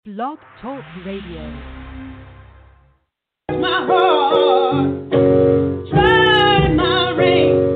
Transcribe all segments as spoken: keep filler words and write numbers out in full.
Blog Talk Radio. My heart, try my ring.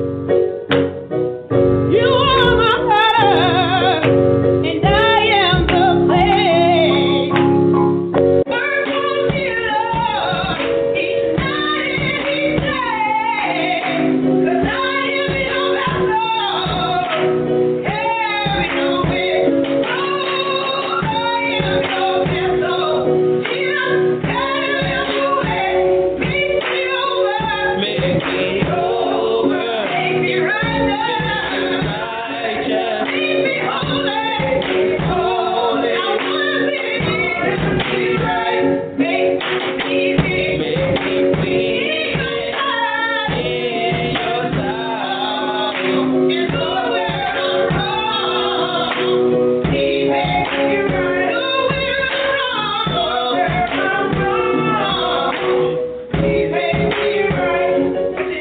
You are my heart, and I am the clay. Burn on me, Lord, each night and each day. 'Cause I am your vessel, carry no weight. Oh, I am your vessel. Jesus, carry away. Make me over. Make me over. Make me right now. Righteous. Make me holy. Holy. I wanna be right. Make me free. Make me free. In your sight. In your sight. And Lord, where I'm wrong, He makes me right. Lord, where I'm wrong, where I'm wrong, He makes me right.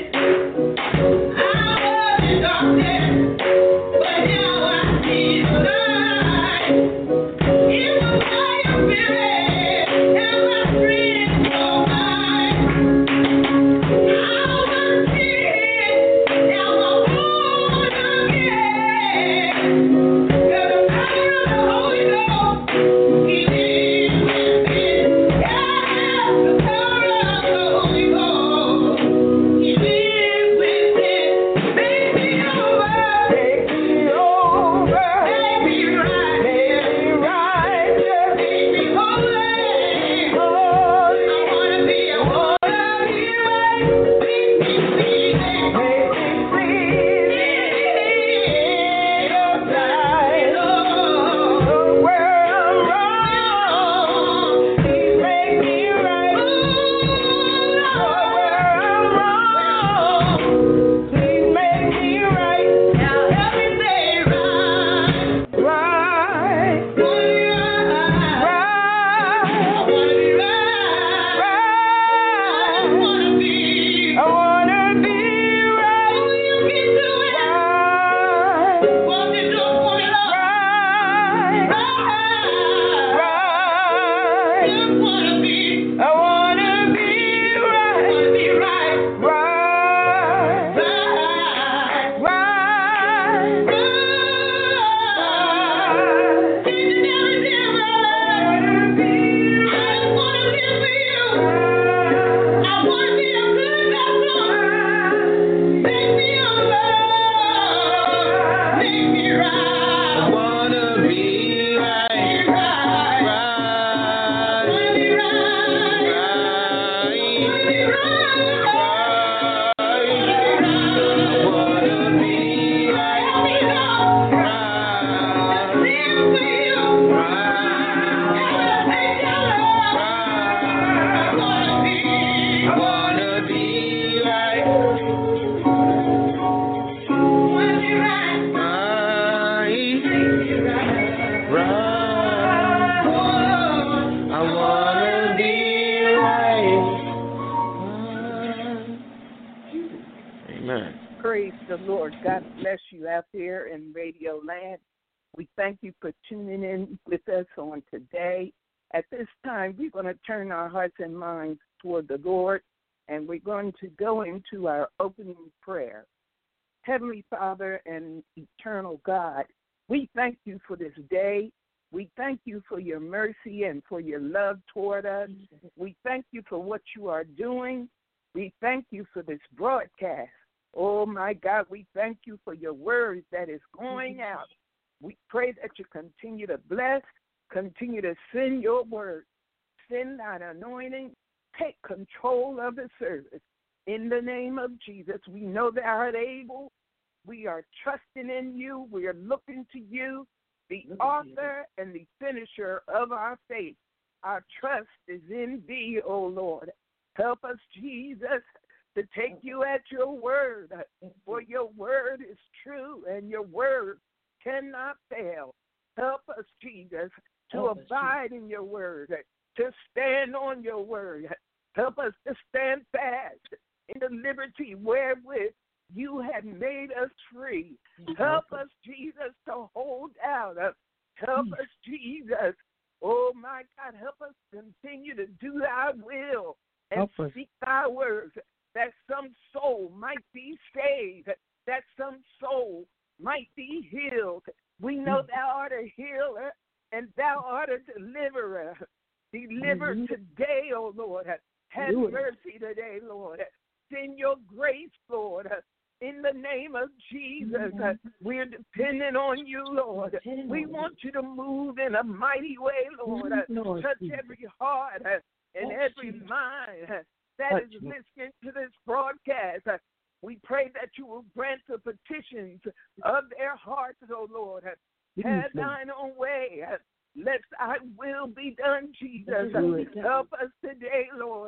I was in darkness, but now I see the light. It was by your Spirit, and my friends are mine. I was dead, now I'm born again. You're the power of the Holy Ghost, He lives within. Yeah, the power of the Holy Ghost, He lives within. Make me over, make me over, make me right, make me right, make me holy, holy. I wanna be, I wanna be right. Make me free, make me free. In your sight, Lord, where I'm wrong, He make me right. Ooh, Lord, where I'm wrong, He make me right. Now help me say right, right, right, right. I wanna be right, right. I wanna be, I wanna be right. Oh, you can do it. Right. Won't you do it for me, Lord? Right, right, right. Just wanna be, I wanna be right. I wanna be right, right, right, right, right. Changing everything right. I wanna be, I just wanna live for you. I wanna be a good vessel. Make me over. Make me right. I wanna be right, right, right. Wanna be right, right. Wanna be right, right. I wanna be right, help me, Lord. Right. Just live for you. Right. And take your love. Right. I wanna be, I wanna be right. Wanna be right. Right. Make me right. Right. Oh, I wanna be right. Amen. Praise the Lord. God bless you out there in Radio Land. We thank you for tuning in with us on today. At this time, we're going to turn our hearts and minds toward the Lord, and we're going to go into our opening prayer. Heavenly Father and eternal God, we thank you for this day. We thank you for your mercy and for your love toward us. We thank you for what you are doing. We thank you for this broadcast. Oh, my God, we thank you for your word that is going out. We pray that you continue to bless, continue to send your word, send that anointing, take control of the service. In the name of Jesus, we know thou art able. We are trusting in you. We are looking to you, the author and the finisher of our faith. Our trust is in thee, O Lord. Help us, Jesus, to take you at your word, for your word is true and your word cannot fail. Help us, Jesus, to Help us, abide in your word, to stand on your word. Help us to stand fast in the liberty wherewith you have made us free. Help us, Jesus, to hold out. Help us, Jesus, Oh, my God, help us continue to do thy will and Help us. speak thy words, that some soul might be saved, that some soul might be healed. We know thou art a healer and thou art a deliverer. Deliver Mhm. today, O Lord. Have Do it. mercy today, Lord. Send your grace, Lord. In the name of Jesus, we're dependent on you, Lord. We want you to move in a mighty way, Lord. Lord Touch Jesus. every heart and every mind that Touch is me. listening to this broadcast. We pray that you will grant the petitions of their hearts, O Lord. Have thine own way. Let thy will be done, Jesus. Help us today, Lord.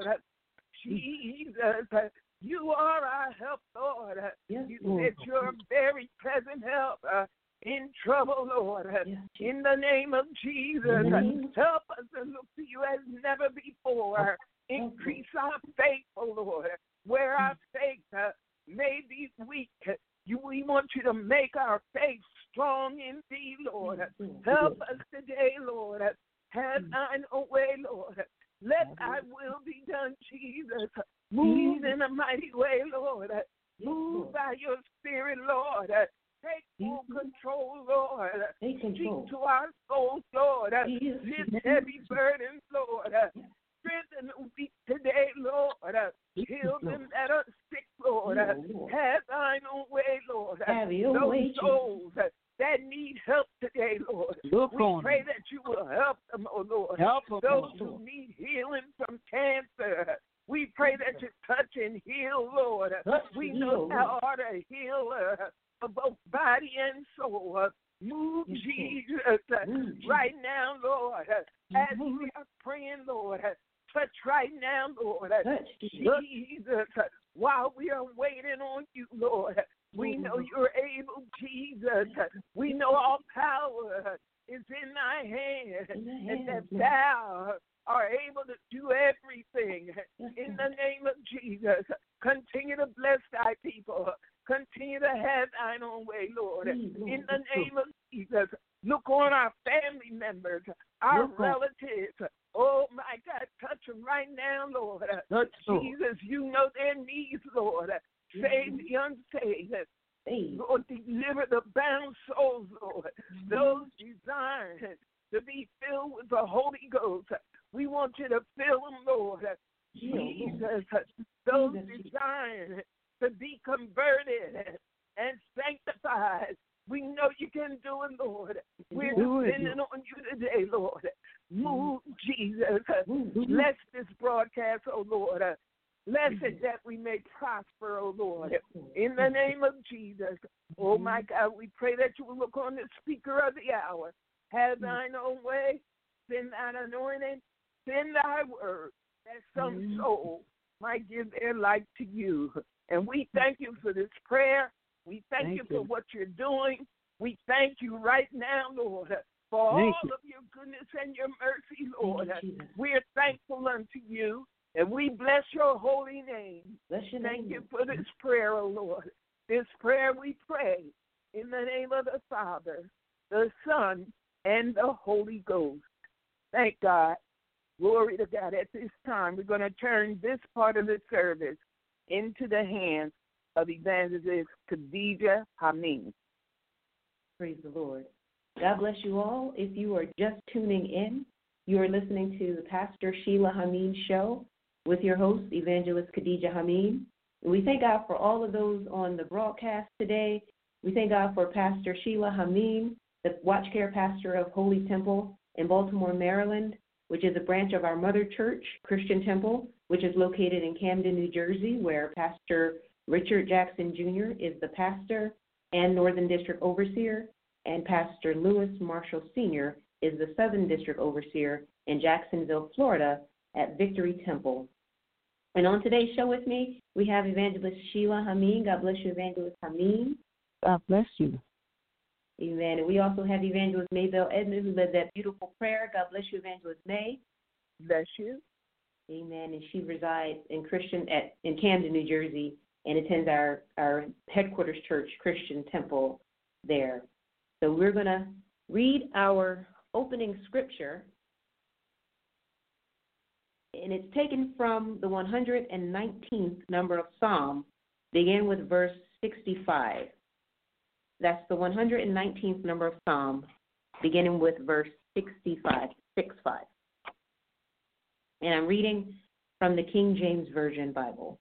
Jesus, you are our help, Lord. Yes, You Lord. said you're a very present help uh, in trouble, Lord. Yes, In the name of Jesus, In the name- help us to look to you as never before. Increase our faith, O Lord. Where our faith uh, may be weak, you, we want you to make our faith strong in thee, Lord. Help us today, Lord. Have thine own way, Lord. Let thy will be done, Jesus. Move in a mighty way, Lord. Move by your spirit, Lord. Take full control, Lord. Take control. Speak to our souls, Lord. Yes. Lift heavy burdens, Lord. Strengthen the weak today, Lord. Heal them that are sick, Lord. Heal, Lord. Have thine own way, Lord. Have your Those way, Jesus. souls that need help today, Lord. Look we on pray them. that you will help them, oh Lord. Help them, Those Lord. who need healing from cancer, we pray that you touch and heal, Lord. Touch we and know heal, thou art a healer of both body and soul. Move, Yes, Jesus, Move, Jesus. right now, Lord. As we are praying, Lord, touch right now, Lord. Touch, Jesus. Jesus, while we are waiting on you, Lord, we know you're able, Jesus. We know all power is in thy hand, In thy and that hands, Lord. thou are able to do everything. Yes, In Lord. the name of Jesus, continue to bless thy people. Continue to have thine own way, Lord. Please, Lord. In the name of Jesus, look on our family members, our Look on- relatives. Oh, my God, touch them right now, Lord. Touch, Lord. Jesus, you know their needs, Lord. Save the unsaved. Save. Lord, deliver the bound souls, Lord. Those designed to be filled with the Holy Ghost. We want you to fill them, Lord. Heal, Lord. Jesus, those Jesus. designed to be converted and sanctified. We know you can do it, Lord. We're Do it, depending on you today, Lord. Move, Jesus. Move. Bless this broadcast, oh Lord. Bless it that we may prosper, oh Lord. In the name of Jesus. Oh my God, we pray that you will look on the speaker of the hour. Have thine own way. Send thine anointing. Send thy word that some soul might give their life to you. And we thank you for this prayer. We thank, Thank you you. for what you're doing. We thank you right now, Lord, for Thank all you. of your goodness and your mercy, Lord. Thank you, Jesus. We are thankful unto you, and we bless your holy name. Bless your Thank name. you for this prayer, O Lord. This prayer we pray in the name of the Father, the Son, and the Holy Ghost. Thank God. Glory to God. At this time, we're going to turn this part of the service into the hands of Evangelist Khadijah Hameen. Praise the Lord. God bless you all. If you are just tuning in, you are listening to the Pastor Sheila Hameen Show with your host, Evangelist Khadijah Hameen. And we thank God for all of those on the broadcast today. We thank God for Pastor Sheila Hameen, the Watch Care Pastor of Holy Temple in Baltimore, Maryland, which is a branch of our mother church, Christian Temple, which is located in Camden, New Jersey, where Pastor Richard Jackson Junior is the pastor and Northern District Overseer, and Pastor Lewis Marshall Senior is the Southern District Overseer in Jacksonville, Florida, at Victory Temple. And on today's show with me, we have Evangelist Sheila Hameen. God bless you, Evangelist Hameen. God bless you. Amen. And we also have Evangelist Maybelle Edmond, who led that beautiful prayer. God bless you, Evangelist May. Bless you. Amen. And she resides in Christian at in Camden, New Jersey, and attends our, our headquarters church, Christian Temple, there. So we're going to read our opening scripture, and it's taken from the one hundred nineteenth number of Psalm, begin with verse sixty-five. That's the one hundred nineteenth number of Psalm, beginning with verse sixty-five, sixty-five. And I'm reading from the King James Version Bible.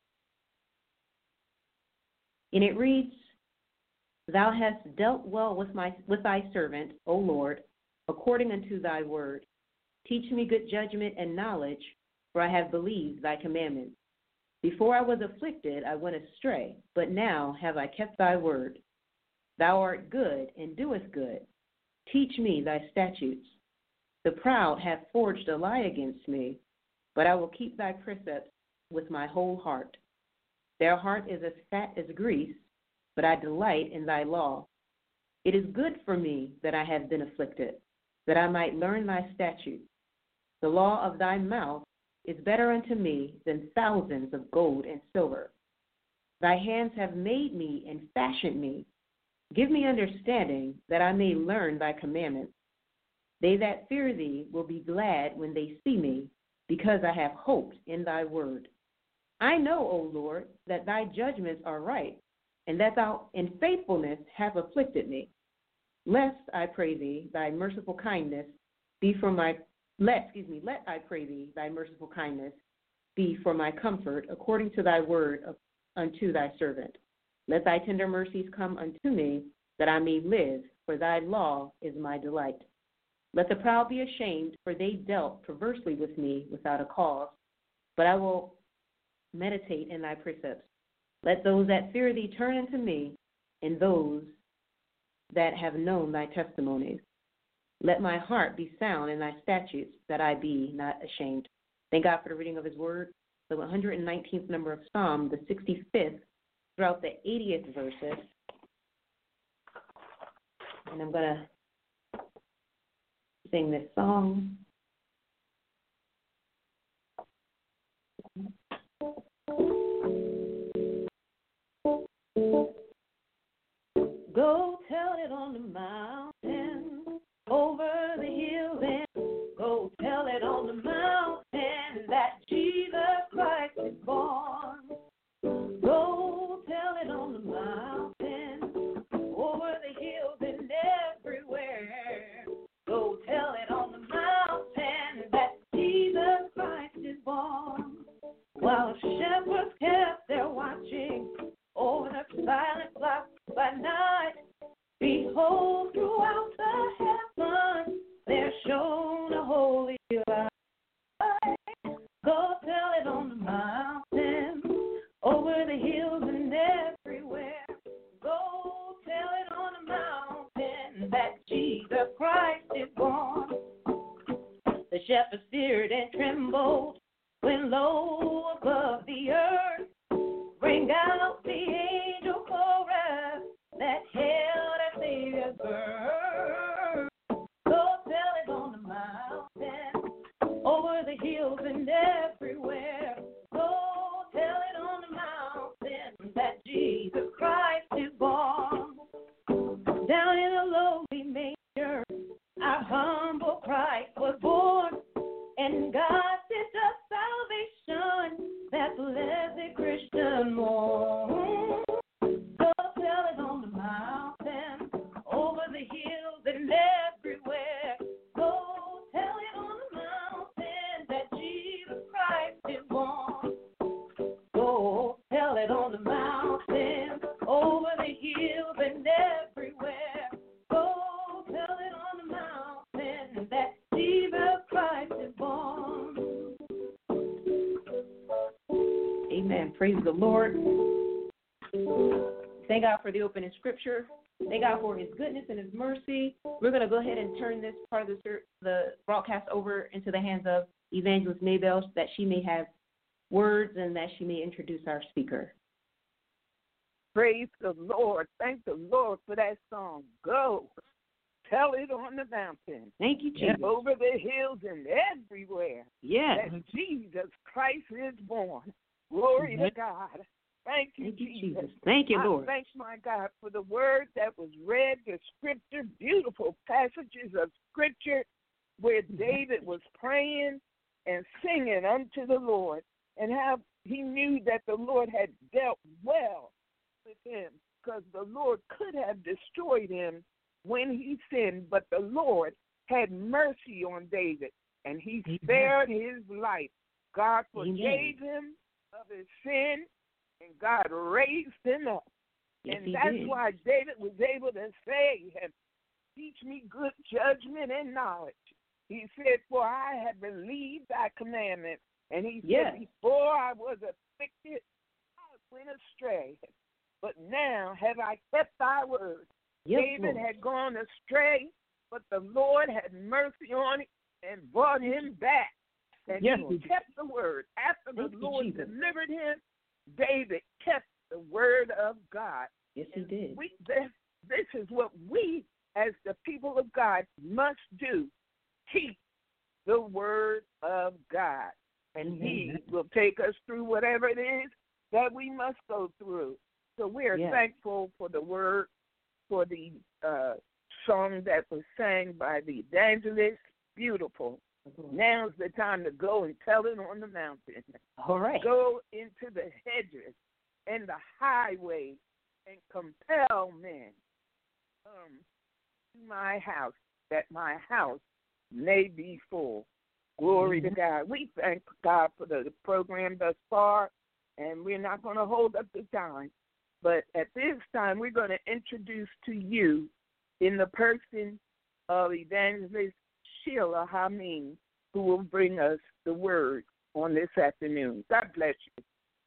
And it reads, Thou hast dealt well with my with thy servant, O Lord, according unto thy word. Teach me good judgment and knowledge, for I have believed thy commandments. Before I was afflicted, I went astray, but now have I kept thy word. Thou art good and doest good. Teach me thy statutes. The proud have forged a lie against me, but I will keep thy precepts with my whole heart. Their heart is as fat as grease, but I delight in thy law. It is good for me that I have been afflicted, that I might learn thy statutes. The law of thy mouth is better unto me than thousands of gold and silver. Thy hands have made me and fashioned me. Give me understanding, that I may learn thy commandments. They that fear thee will be glad when they see me, because I have hoped in thy word. I know, O Lord, that thy judgments are right, and that thou in faithfulness have afflicted me. Lest, I pray thee, thy merciful kindness be for my let excuse me, let I pray thee, thy merciful kindness be for my comfort, according to thy word of, unto thy servant. Let thy tender mercies come unto me, that I may live, for thy law is my delight. Let the proud be ashamed, for they dealt perversely with me without a cause. But I will meditate in thy precepts. Let those that fear thee turn unto me, and those that have known thy testimonies. Let my heart be sound in thy statutes, that I be not ashamed. Thank God for the reading of his word. The one hundred nineteenth number of Psalm, the sixty-fifth, throughout the eightieth verses. And I'm going to sing this song. Go tell it on the mountain, over the hills, and go tell it on the mountain that Jesus Christ is born. Go tell it on the mountain, over the hills and everywhere. Go tell it on the mountain that Jesus Christ is born. While shepherds kept their watching over the silent flock by night, behold, throughout the heavens there shone a holy light. Go tell it on the mountain, over the hills and everywhere. Go tell it on the mountain that Jesus Christ is born. The shepherds feared and trembled when low above the earth rang out the angel chorus that hailed our Savior's birth. Go tell it on the mountain, over the hills and everywhere. Go tell it on the mountain that Jesus Christ is born. Down in a lowly manger, our humble Christ was born, and God sent us salvation that blessed Christian morn. Go tell it on the mountain, over the hills and everywhere. Go tell it on the mountain that Jesus Christ is born. Go tell it on the mountain, over the hills and everywhere. Go tell it on the mountain that Jesus Christ is born. Amen. Praise the Lord. Thank God for the opening scripture. Thank God for his goodness and his mercy. We're going to go ahead and turn this part of the, the broadcast over into the hands of Evangelist Maybell, so that she may have words and that she may introduce our speaker. Praise the Lord. Thank the Lord for that song. Go. Tell it on the mountain. Thank you, Jesus. Over the hills and everywhere. Yes. That Jesus Christ is born. Glory mm-hmm. to God. Thank you, Thank you, Jesus. Jesus. Thank you, Lord. I thank my God for the word that was read, the scripture, beautiful passages of scripture where David was praying and singing unto the Lord, and how he knew that the Lord had dealt well with him, because the Lord could have destroyed him when he sinned, but the Lord had mercy on David, and he Amen. Spared his life. God forgave Amen. Him of his sin, and God raised him up. Yes, and that's did. Why David was able to say, teach me good judgment and knowledge. He said, for I have believed thy commandment. And he yes. said, before I was afflicted, I went astray. But now have I kept thy word. Yes, David Lord. Had gone astray, but the Lord had mercy on him and brought him back. And yes, he kept the word. After the Thank Lord delivered him, David kept the word of God. Yes, he did. We, this, this is what we, as the people of God, must do. Keep the word of God. And Amen. He will take us through whatever it is that we must go through. So we are yes. thankful for the word, for the uh, song that was sang by the evangelist. Beautiful. Mm-hmm. Now's the time to go and tell it on the mountain. All right. Go into the hedges and the highways and compel men um, to my house, that my house may be full. Glory mm-hmm. to God. We thank God for the, the program thus far, and we're not going to hold up the time. But at this time, we're going to introduce to you, in the person of Evangelist Sheila Hameen, who will bring us the word on this afternoon. God bless you.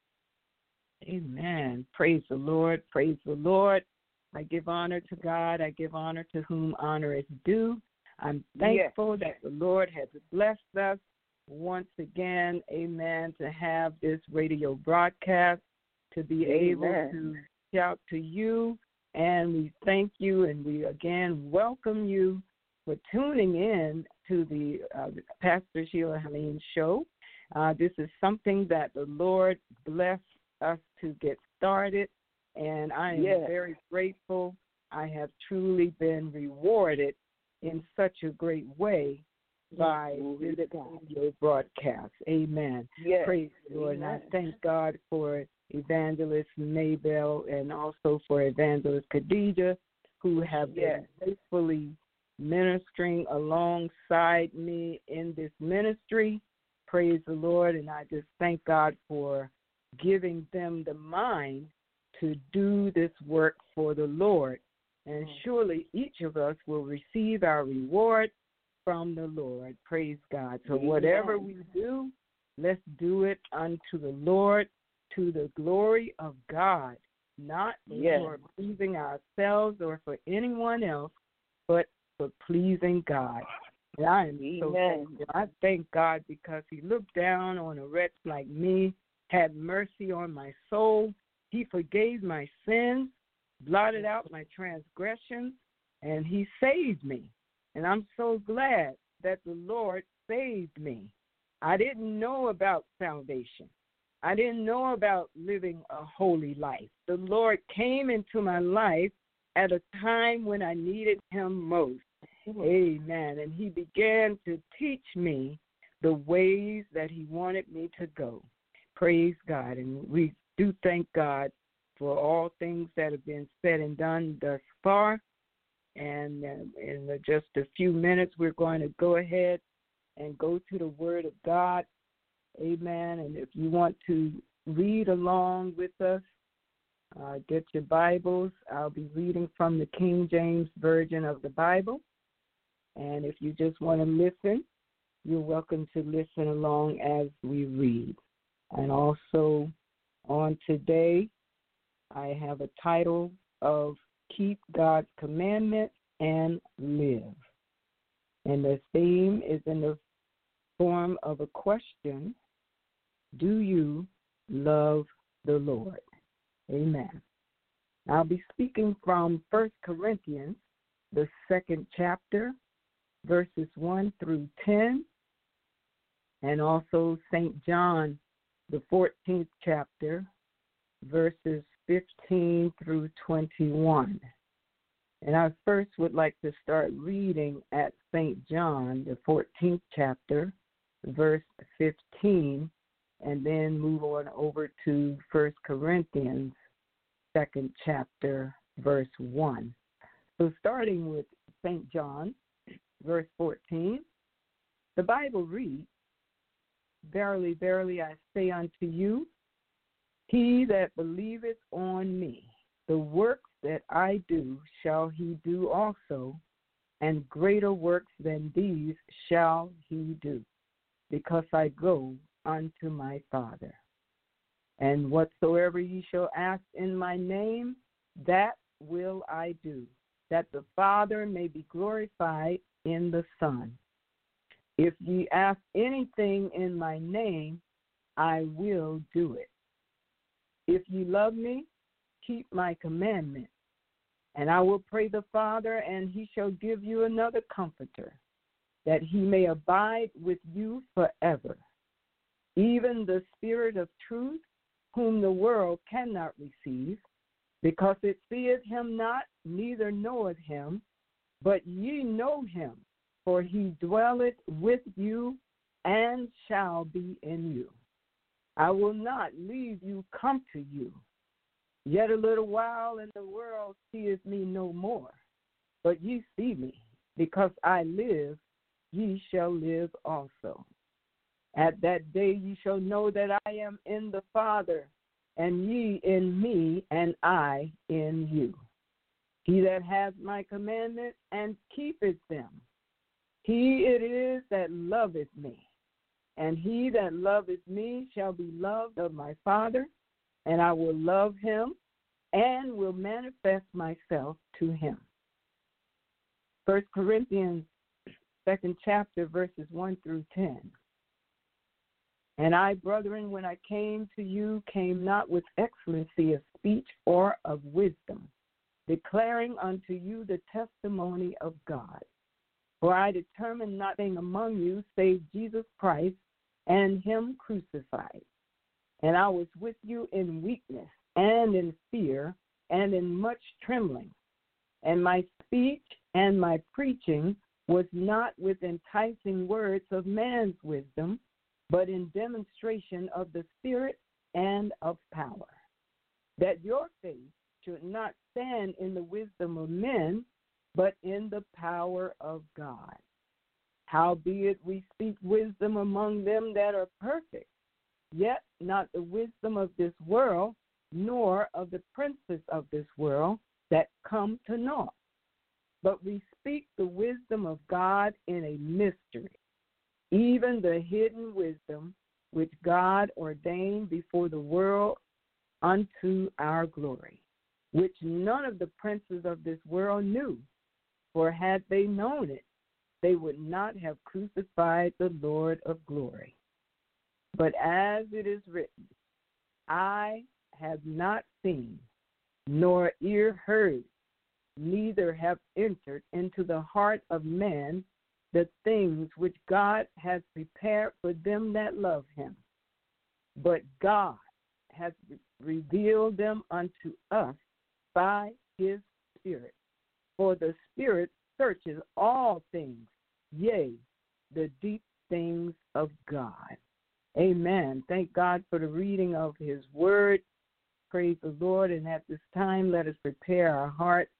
Amen. Praise the Lord. Praise the Lord. I give honor to God. I give honor to whom honor is due. I'm thankful yes. that the Lord has blessed us once again, amen, to have this radio broadcast, to be amen. Able to shout to you. And we thank you, and we again welcome you for tuning in to the uh, Pastor Sheila Hameen show. Uh, this is something that the Lord blessed us to get started, and I am yes. very grateful. I have truly been rewarded in such a great way by yes. this radio broadcast. Amen. Yes. Praise the Lord. Amen. And I thank God for Evangelist Maybell and also for Evangelist Khadijah, who have yes. been faithfully ministering alongside me in this ministry. Praise the Lord. And I just thank God for giving them the mind to do this work for the Lord. And surely each of us will receive our reward from the Lord. Praise God. So whatever we do, let's do it unto the Lord, to the glory of God, not yes. for pleasing ourselves or for anyone else, but for pleasing God. And I am Amen. So thankful. I thank God because he looked down on a wretch like me, had mercy on my soul. He forgave my sins, blotted out my transgressions, and he saved me. And I'm so glad that the Lord saved me. I didn't know about salvation. I didn't know about living a holy life. The Lord came into my life at a time when I needed him most. Amen. And he began to teach me the ways that he wanted me to go. Praise God. And we do thank God for all things that have been said and done thus far. And uh, in just a few minutes, we're going to go ahead and go to the Word of God. Amen. And if you want to read along with us, uh, get your Bibles. I'll be reading from the King James Version of the Bible. And if you just want to listen, you're welcome to listen along as we read. And also on today, I have a title of Keep God's Commandments and Live. And the theme is in the form of a question: do you love the Lord? Amen. I'll be speaking from First Corinthians, the second chapter, verses one through ten, and also Saint John, the fourteenth chapter, verses fifteen through twenty-one. And I first would like to start reading at Saint John, the fourteenth chapter, verse fifteen, and then move on over to First Corinthians, second chapter, verse one. So starting with Saint John, verse fourteen, the Bible reads, "Verily, verily, I say unto you, he that believeth on me, the works that I do shall he do also, and greater works than these shall he do, because I go unto my Father. And whatsoever ye shall ask in my name, that will I do, that the Father may be glorified in the Son. If ye ask anything in my name, I will do it. If ye love me, keep my commandments. And I will pray the Father, and he shall give you another comforter, that he may abide with you forever, even the Spirit of truth, whom the world cannot receive, because it seeth him not, neither knoweth him. But ye know him, for he dwelleth with you and shall be in you. I will not leave you comfort you. Yet a little while, and the world seeth me no more. But ye see me, because I live, ye shall live also. At that day ye shall know that I am in the Father, and ye in me, and I in you. He that hath my commandments and keepeth them, he it is that loveth me. And he that loveth me shall be loved of my Father, and I will love him and will manifest myself to him." First Corinthians, second chapter, verses one through ten. "And I, brethren, when I came to you, came not with excellency of speech or of wisdom, declaring unto you the testimony of God. For I determined nothing among you save Jesus Christ and him crucified. And I was with you in weakness and in fear and in much trembling. And my speech and my preaching was not with enticing words of man's wisdom, but in demonstration of the Spirit and of power, that your faith should not stand in the wisdom of men, but in the power of God. Howbeit we speak wisdom among them that are perfect, yet not the wisdom of this world, nor of the princes of this world that come to naught. But we speak the wisdom of God in a mystery, even the hidden wisdom which God ordained before the world unto our glory, which none of the princes of this world knew. For had they known it, they would not have crucified the Lord of glory. But as it is written, eye have not seen, nor ear heard, neither have entered into the heart of man the things which God has prepared for them that love him. But God has revealed them unto us by his Spirit. For the Spirit searches all things, yea, the deep things of God." Amen. Thank God for the reading of his word. Praise the Lord. And at this time, let us prepare our hearts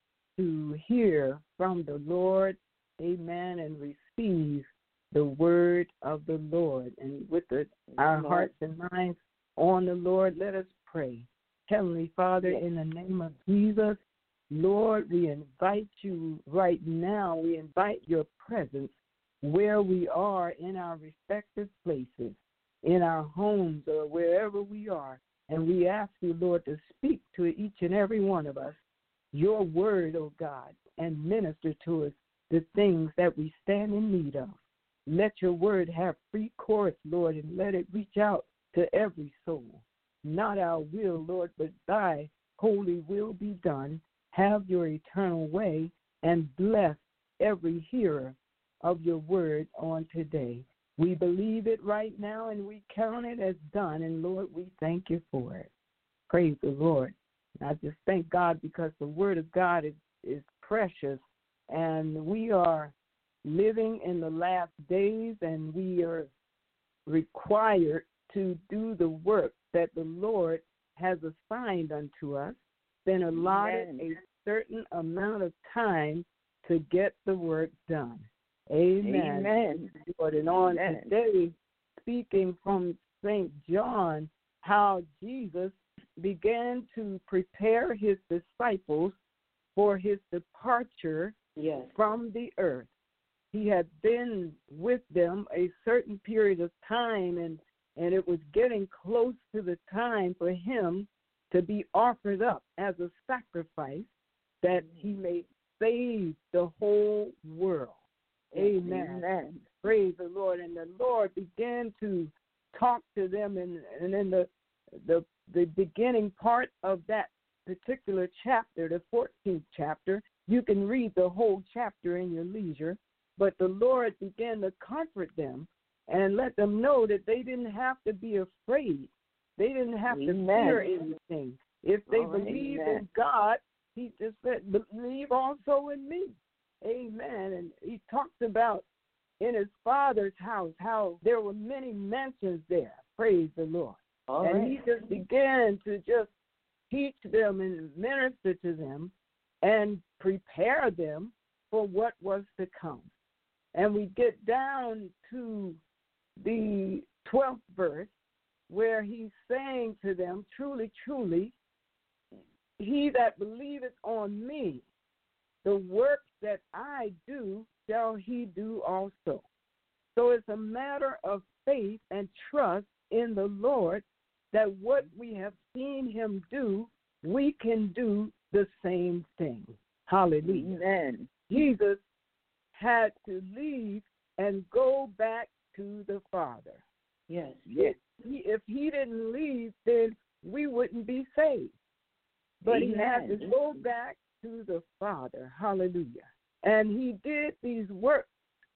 to hear from the Lord. Amen. And receive the word of the Lord. And with the, our hearts and minds on the Lord, let us pray. Heavenly Father, in the name of Jesus, Lord, we invite you right now. We invite your presence where we are in our respective places, in our homes or wherever we are. And we ask you, Lord, to speak to each and every one of us your word, O God, and minister to us the things that we stand in need of. Let your word have free course, Lord, and let it reach out to every soul. Not our will, Lord, but thy holy will be done. Have your eternal way and bless every hearer of your word on today. We believe it right now and we count it as done. And Lord, we thank you for it. Praise the Lord. And I just thank God because the word of God is, is precious. And we are living in the last days, and we are required to do the work that the Lord has assigned unto us, then allotted Amen. a certain amount of time to get the work done. Amen. Amen. Lord, and on Amen. today, speaking from Saint John, how Jesus began to prepare his disciples for his departure Yes. from the earth. He had been with them a certain period of time, and, and it was getting close to the time for him to be offered up as a sacrifice that he may save the whole world. Amen. Amen. Praise the Lord. And the Lord began to talk to them, and, and in the, the the beginning part of that particular chapter, the fourteenth chapter, you can read the whole chapter in your leisure, but the Lord began to comfort them and let them know that they didn't have to be afraid. They didn't have Amen. to fear anything. If they All right. believe Amen. in God, he just said, believe also in me. Amen. And he talks about in his Father's house how there were many mansions there. Praise the Lord. All and right. he just began to just teach them and minister to them and prepare them for what was to come. And we get down to the twelfth verse where he's saying to them, truly, truly, he that believeth on me, the works that I do shall he do also. So it's a matter of faith and trust in the Lord that what we have seen him do, we can do the same thing. Hallelujah. Amen. Jesus had to leave and go back to the Father. Yes. If he, if he didn't leave, then we wouldn't be saved. But he had to Amen. go back to the Father. Hallelujah. And he did these works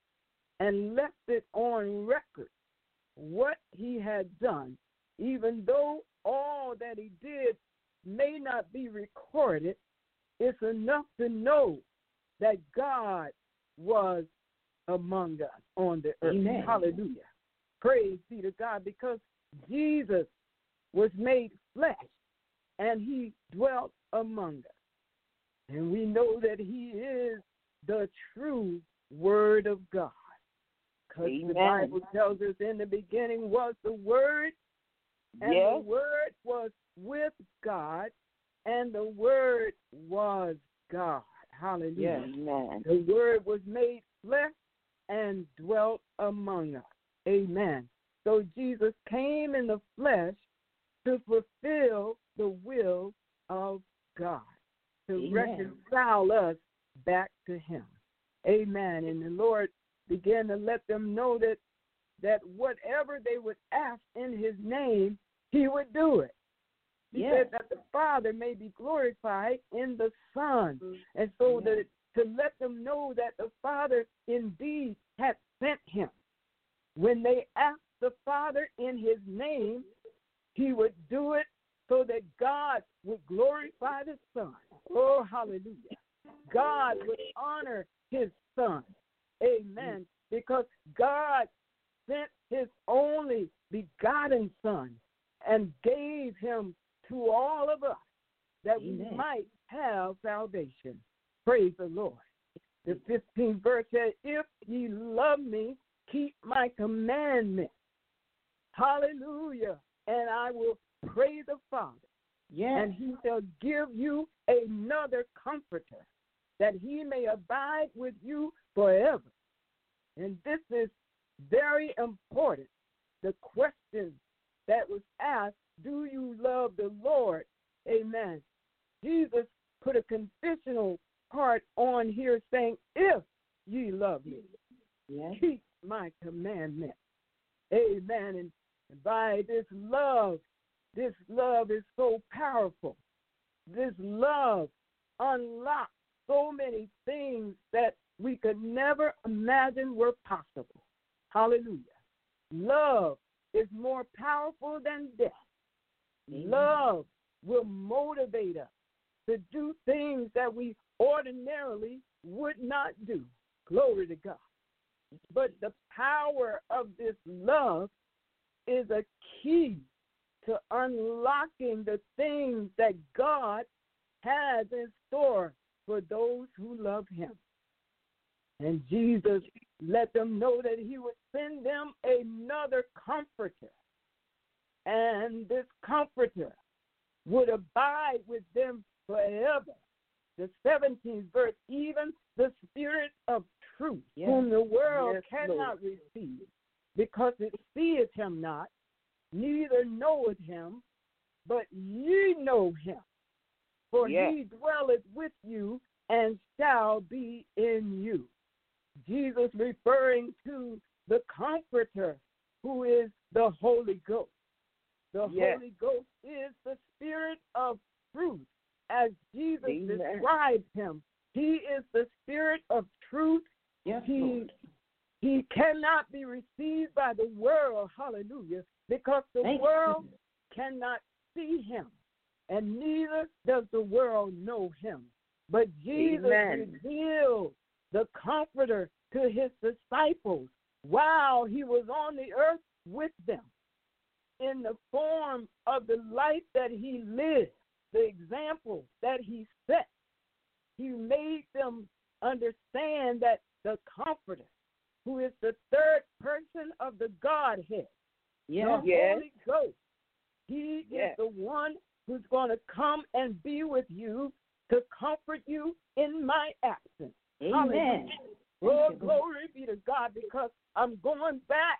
and left it on record what he had done, even though all that he did may not be recorded. It's enough to know that God was among us on the earth. Amen. Hallelujah. Praise be to God, because Jesus was made flesh and he dwelt among us. And we know that he is the true Word of God. Because the Bible tells us in the beginning was the Word, and Yes. the Word was with God, and the Word was God. Hallelujah. Amen. The Word was made flesh and dwelt among us. Amen. So Jesus came in the flesh to fulfill the will of God, to Amen. reconcile us back to him. Amen. And the Lord began to let them know that that whatever they would ask in his name, he would do it. He Yes. said that the Father may be glorified in the Son. And so Yes. that to let them know that the Father indeed had sent him. When they asked the Father in his name, he would do it so that God would glorify the Son. Oh, hallelujah. God would honor his Son. Amen. Because God sent his only begotten Son and gave him to all of us that Amen. we might have salvation. Praise the Lord. The fifteenth verse says, if ye love me, keep my commandments. Hallelujah. And I will pray the Father, Yes. and he shall give you another comforter, that he may abide with you forever. And this is very important. The question that was asked, do you love the Lord? Amen. Jesus put a conditional part on here saying, if ye love me, Yes. keep my commandments. Amen. And by this love, this love is so powerful. This love unlocks so many things that we could never imagine were possible. Hallelujah. Love is more powerful than death. Amen. Love will motivate us to do things that we ordinarily would not do. Glory to God. But the power of this love is a key to unlocking the things that God has in store for those who love him. And Jesus let them know that he would send them another comforter. And this comforter would abide with them forever. The seventeenth verse, even the Spirit of truth, yes, whom the world yes, cannot Lord. receive, because it seeth him not, neither knoweth him, but ye know him. For yes. he dwelleth with you and shall be in you. Jesus referring to the Comforter, who is the Holy Ghost. The yes. Holy Ghost is the Spirit of truth. As Jesus Amen. described him, he is the Spirit of truth. Yes, he, Lord. he cannot be received by the world, hallelujah, because the Thank world you. cannot see him, and neither does the world know him. But Jesus Amen. revealed the Comforter to his disciples while he was on the earth with them in the form of the life that he lived, the example that he set. He made them understand that the Comforter, who is the third person of the Godhead, yes. the yes. Holy Ghost, he yes. is the one who's going to come and be with you to comfort you in my absence. Amen. Oh, glory be to God, because I'm going back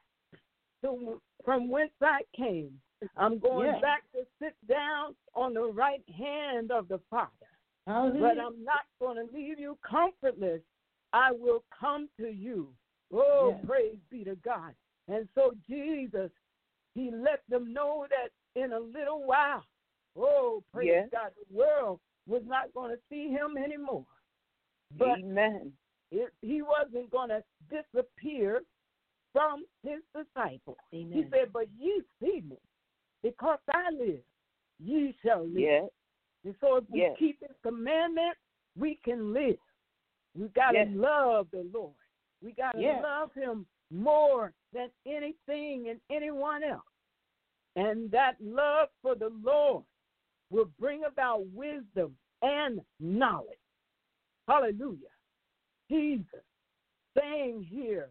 to from whence I came. I'm going yes. back to sit down on the right hand of the Father. Hallelujah. But I'm not going to leave you comfortless. I will come to you. Oh, yes. praise be to God. And so Jesus, he let them know that in a little while, oh, praise yes. God, the world was not going to see him anymore. But Amen. It, he wasn't going to disappear from his disciples. Amen. He said, but ye see me, because I live, ye shall live. Yes. And so if we yes. keep his commandments, we can live. We got to yes. love the Lord. We got to yes. love him more than anything and anyone else. And that love for the Lord will bring about wisdom and knowledge. Hallelujah. Jesus saying here,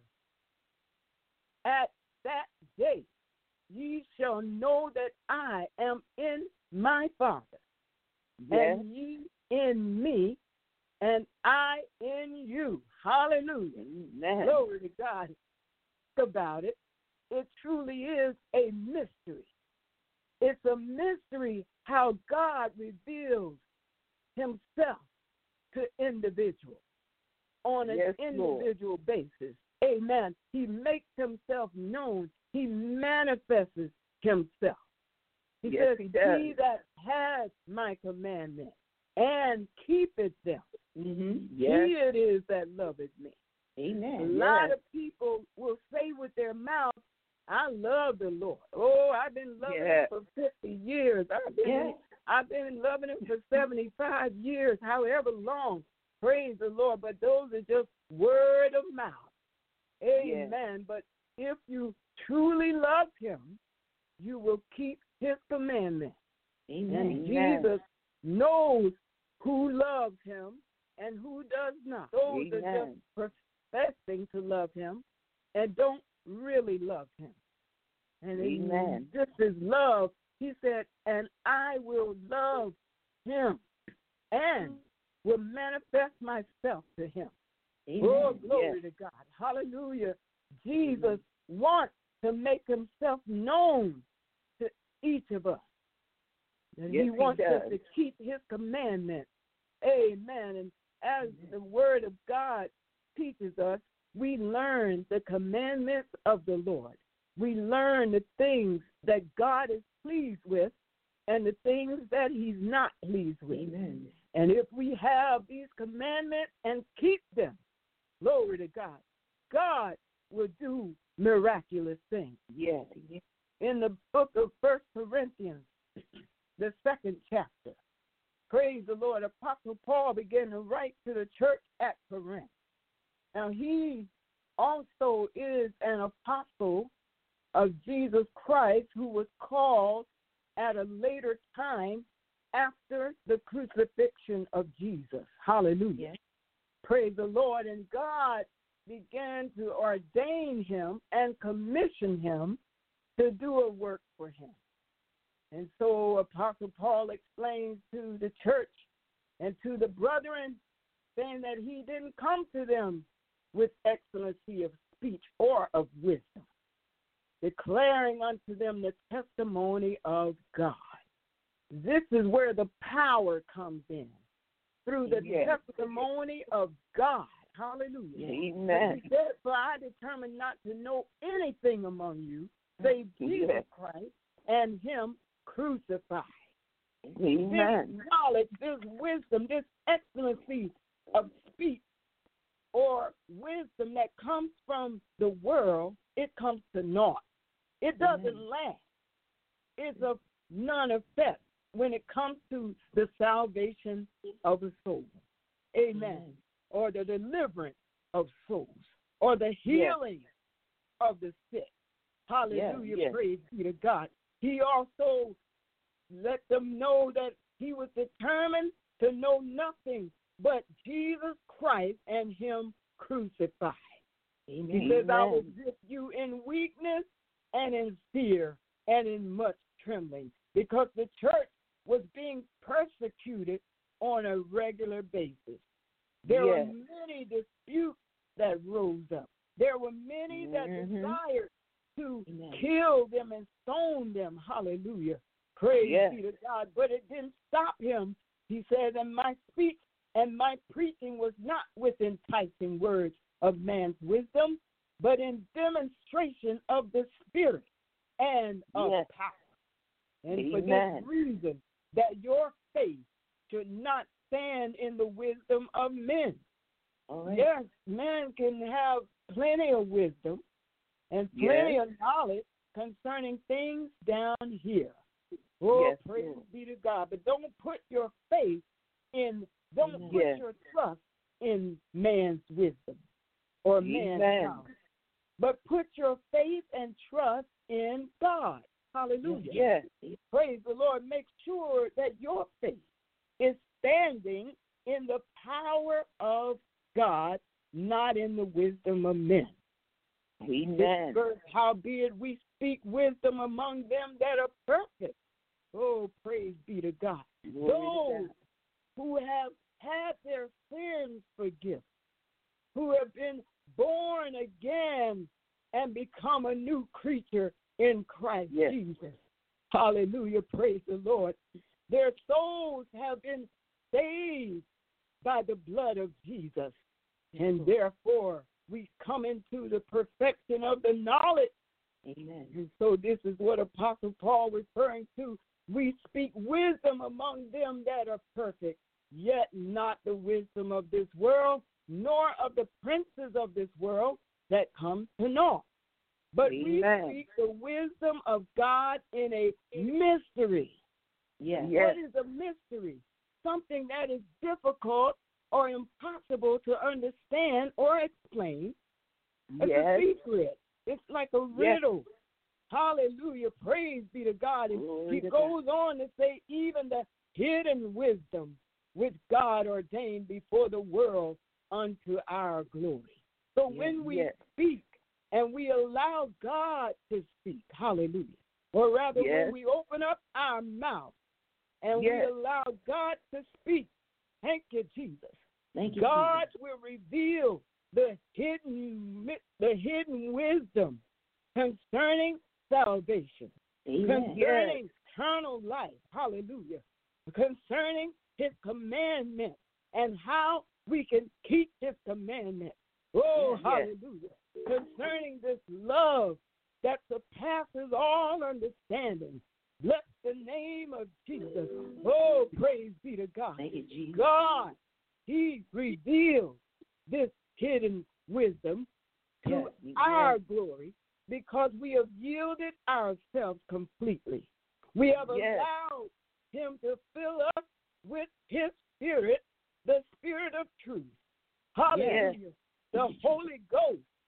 at that day ye shall know that I am in my Father, yes. and ye in me, and I in you. Hallelujah. Amen. Glory to God. Think about it. It truly is a mystery. It's a mystery how God reveals himself to individuals on an yes, individual Lord. basis. Amen. He makes himself known. He manifests himself. He yes, says, he, does. he that has my commandments and keepeth them, mm-hmm. yes. he it is that loveth me. Amen. A yes. lot of people will say with their mouth, I love the Lord. Oh, I've been loving yes. him for fifty years. I've been, yes. I've been loving him for seventy-five years, however long. Praise the Lord. But those are just word of mouth. Amen. Yes. But if you truly love him, you will keep his commandments. Amen. And Jesus knows who loves him and who does not. Those Amen. are just professing to love him and don't really love him. And Amen. This is love. He said, and I will love him and will manifest myself to him. Amen. Oh, glory yes. to God. Hallelujah. Jesus Amen. wants to make himself known to each of us. And yes, he wants he us to keep his commandments. Amen. And as Amen. the word of God teaches us, we learn the commandments of the Lord. We learn the things that God is pleased with and the things that he's not pleased with. Amen. And if we have these commandments and keep them, glory to God, God will do miraculous things. Yes. In the book of First Corinthians, the second chapter, praise the Lord, Apostle Paul began to write to the church at Corinth. Now, he also is an apostle of Jesus Christ, who was called at a later time after the crucifixion of Jesus. Hallelujah. Yes. Praise the Lord. And God began to ordain him and commission him to do a work for him. And so Apostle Paul explains to the church and to the brethren, saying that he didn't come to them with excellency of speech or of wisdom, declaring unto them the testimony of God. This is where the power comes in, through the Yes. testimony of God. Hallelujah. Amen. He said, for I determined not to know anything among you save Jesus Yes. Christ and him crucified. Amen. This knowledge, this wisdom, this excellency of speech or wisdom that comes from the world, it comes to naught. It doesn't Amen. last. It's of none effect when it comes to the salvation of a soul. Amen. Amen. Or the deliverance of souls, or the healing of the sick. Hallelujah. Yes. Praise be to God. He also let them know that he was determined to know nothing but Jesus Christ and him crucified. Amen. He says, I will Amen. give you in weakness and in fear and in much trembling, because the church was being persecuted on a regular basis. There Yes. were many disputes that rose up. There were many that Mhm. desired to Amen. kill them and stone them. Hallelujah. Praise Yes. be to God. But it didn't stop him. He said, and my speech and my preaching was not with enticing words of man's wisdom, but in demonstration of the Spirit and of Yes. power. And Amen. for this reason, that your faith should not stand in the wisdom of men. All right. Yes, man can have plenty of wisdom and plenty Yes. of knowledge concerning things down here. Oh, Yes, praise Lord. be to God. But don't put your faith in, don't Amen. put Yes. your trust in man's wisdom or man's Amen. knowledge. But put your faith and trust in God. Hallelujah. Yes. Praise the Lord. Make sure that your faith is standing in the power of God, not in the wisdom of men. Amen. Verse, howbeit we speak wisdom among them that are perfect. Oh, praise be to God. Glory to Those God. who have had their sins forgiven, who have been born again and become a new creature in Christ Yes. Jesus. Hallelujah. Praise the Lord. Their souls have been saved by the blood of Jesus. And therefore, we come into the perfection of the knowledge. Amen. And so this is what Apostle Paul referring to. We speak wisdom among them that are perfect, yet not the wisdom of this world, nor of the princes of this world that come to naught. But Amen. we speak the wisdom of God in a mystery. Yes. Yes. What is a mystery? Something that is difficult or impossible to understand or explain. It's Yes. a secret. It's like a riddle. Hallelujah. Praise be to God. And Glory he to goes on to say, even the hidden wisdom which God ordained before the world unto our glory. So Yes. when we Yes. speak and we allow God to speak, hallelujah, or rather Yes. when we open up our mouth and Yes. we allow God to speak, thank you, Jesus. Thank you, God Jesus. will reveal the hidden the hidden wisdom concerning salvation, Amen. concerning eternal life, hallelujah, concerning his commandments and how we can keep his commandments. Oh, Yes. hallelujah. Concerning this love that surpasses all understanding. Bless the name of Jesus. Oh, praise be to God. Thank you, Jesus. God, he revealed this hidden wisdom to Yes, he our did. glory because we have yielded ourselves completely. We have Yes. allowed him to fill us with his spirit, the spirit of truth. Hallelujah. The Holy Ghost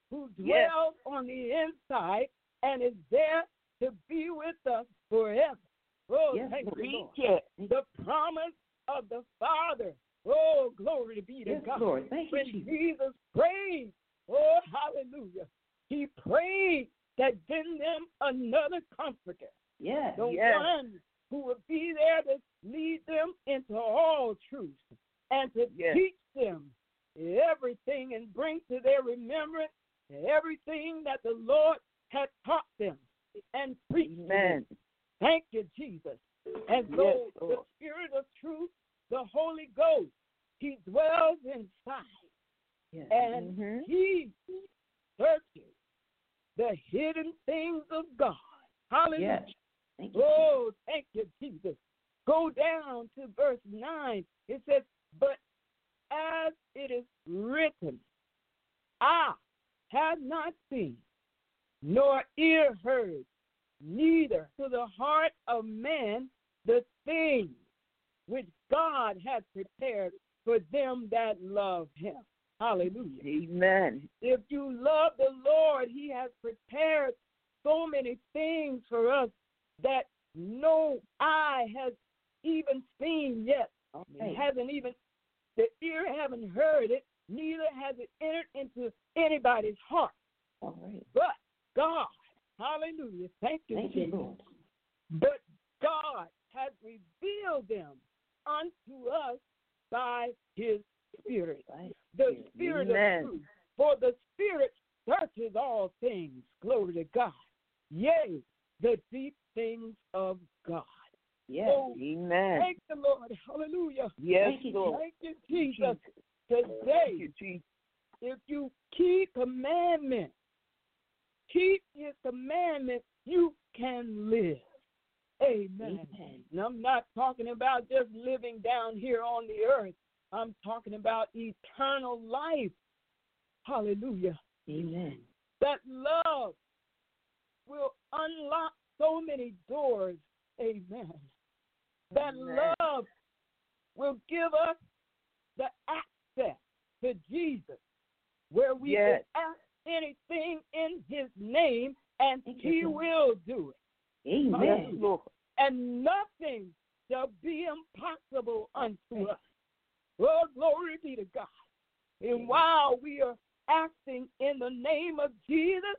who Yes. dwells on the inside and is there to be with us forever. Oh, Yes, thank you, Reach Lord. it. The promise of the Father. Oh, glory be to Yes, God. Lord. Thank you, When Jesus. Jesus prayed, oh, hallelujah, he prayed that send them another comforter, Yes. the Yes. one who will be there to lead them into all truth and to Yes. teach them everything and bring to their remembrance everything that the Lord had taught them and preached to them. Amen. Thank you, Jesus. And so Yes, the Lord. Spirit of truth, the Holy Ghost, he dwells inside, Yes. and Mhm. he searches the hidden things of God. Hallelujah. Yes. Thank you. Oh, thank you, Jesus. Go down to verse nine. It says, but as it is written, I have not seen, nor ear heard, neither to the heart of man the things which God has prepared for them that love him. Hallelujah. Amen. If you love the Lord, he has prepared so many things for us that no eye has even seen yet. Okay. It hasn't even, the ear haven't heard it, neither has it entered into anybody's heart. All right. But God, hallelujah, thank you, Thank you, Jesus. Lord. But God has revealed them unto us by his Spirit, Right. the Spirit Amen. of truth. For the Spirit searches all things, glory to God. Yea, the deep things of God. Yes. Oh, Amen. thank the Lord, hallelujah. Yes, Thank you, Lord. Thank you, Jesus. Thank Today, you, Jesus. if you keep commandments, keep his commandments, you can live. Amen. Amen. And I'm not talking about just living down here on the earth. I'm talking about eternal life. Hallelujah. Amen. That love will unlock so many doors. Amen. That Amen. love will give us the access to Jesus, where we Yes. can ask anything in his name, and Thank you, he God. will do it. Amen. Yes, Lord. And nothing shall be impossible unto us. Oh, glory be to God. And while we are acting in the name of Jesus,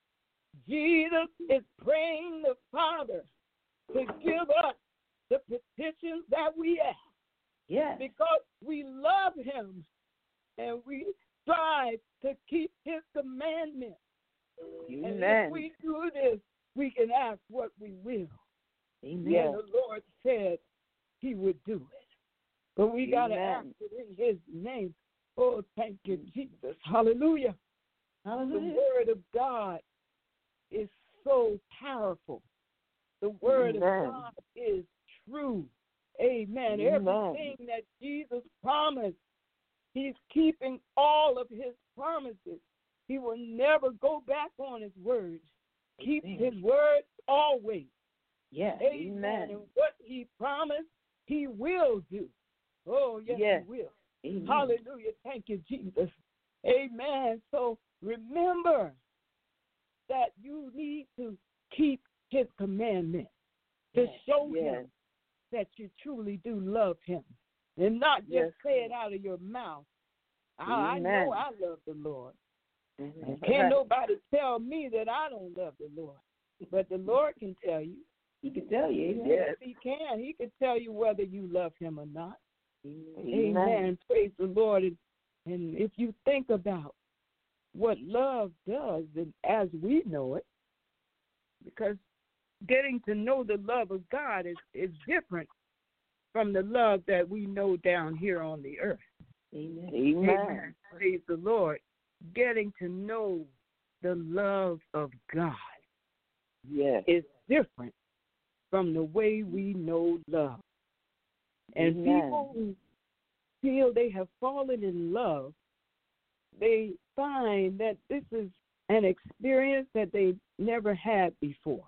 Jesus is praying the Father to give us the petitions that we ask, Yes. because we love him and we strive to keep his commandments. And Amen. if we do this, we can ask what we will. Amen. Yes. And the Lord said he would do it. But we got to ask Amen. it in his name. Oh, thank you, Jesus. Hallelujah. The Hallelujah. word of God is so powerful. The word Amen. of God is true. Amen. Amen. Everything that Jesus promised, he's keeping all of his promises. He will never go back on his word. Keep Amen. his word always. Yes. Amen. Amen. And what he promised, he will do. Oh, yes, Yes. he will. Amen. Hallelujah. Thank you, Jesus. Amen. So remember that you need to keep his commandments to Yes. show Yes. him that you truly do love him, and not just Yes. say it out of your mouth. I, I know Amen. I love the Lord. Amen. Can't nobody tell me that I don't love the Lord, but the Lord can tell you. He can tell you. Amen. Yes. He can. He can tell you whether you love him or not. Amen. Amen. Praise the Lord. And, and if you think about what love does, and as we know it, because getting to know the love of God is, is different from the love that we know down here on the earth. Amen. Amen. Praise the Lord. Getting to know the love of God Yes. is different from the way we know love. And Amen. people who feel they have fallen in love, they find that this is an experience that they never had before.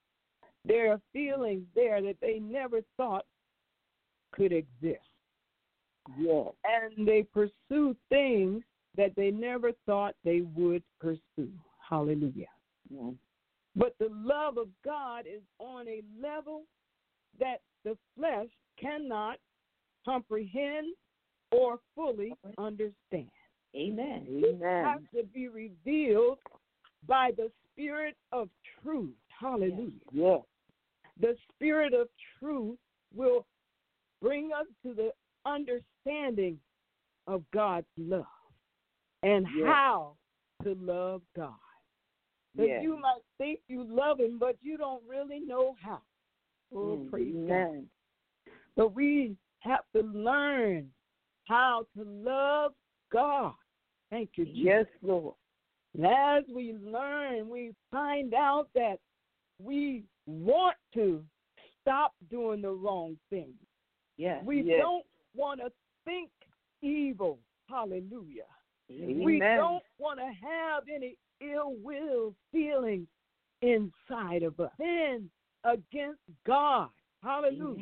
There are feelings there that they never thought could exist. Yes. And they pursue things that they never thought they would pursue. Hallelujah. Mm. But the love of God is on a level that the flesh cannot comprehend or fully understand. Amen. It has to be revealed by the Spirit of truth. Hallelujah. Yes. The Spirit of truth will bring us to the understanding of God's love and Yes. how to love God. Because Yes. you might think you love Him, but you don't really know how. Oh, Mm. praise God. Amen. But we have to learn how to love God. Thank you, Jesus. Yes, Lord. And as we learn, we find out that we want to stop doing the wrong thing. Yes. We Yes. don't want to think evil. Hallelujah. Amen. We don't want to have any ill will feelings inside of us. Sin against God. Hallelujah.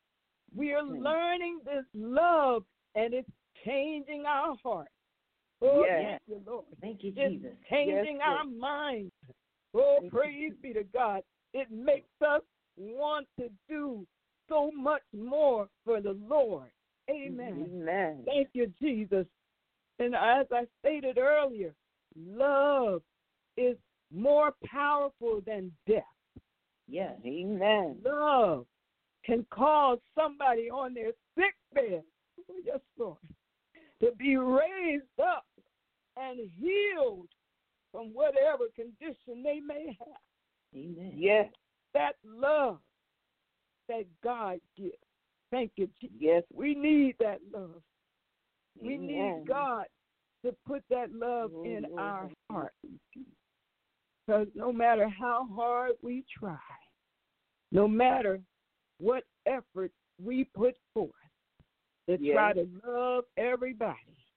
We are learning this love, and it's changing our heart. Oh, Yes. thank you, Lord. Thank you, It's Jesus. changing Yes, our Lord. minds. Oh, Thank praise be to God. It makes us want to do so much more for the Lord. Amen. Amen. Thank you, Jesus. And as I stated earlier, love is more powerful than death. Yes. Amen. Love can cause somebody on their sick bed, oh, yes, Lord, to be raised up and healed from whatever condition they may have. Amen. Yes. That love that God gives. Thank you, Jesus. Yes. We need that love. We Amen. need God to put that love Oh, in Lord. our heart. Because no matter how hard we try, no matter what effort we put forth to Yes. try to love everybody,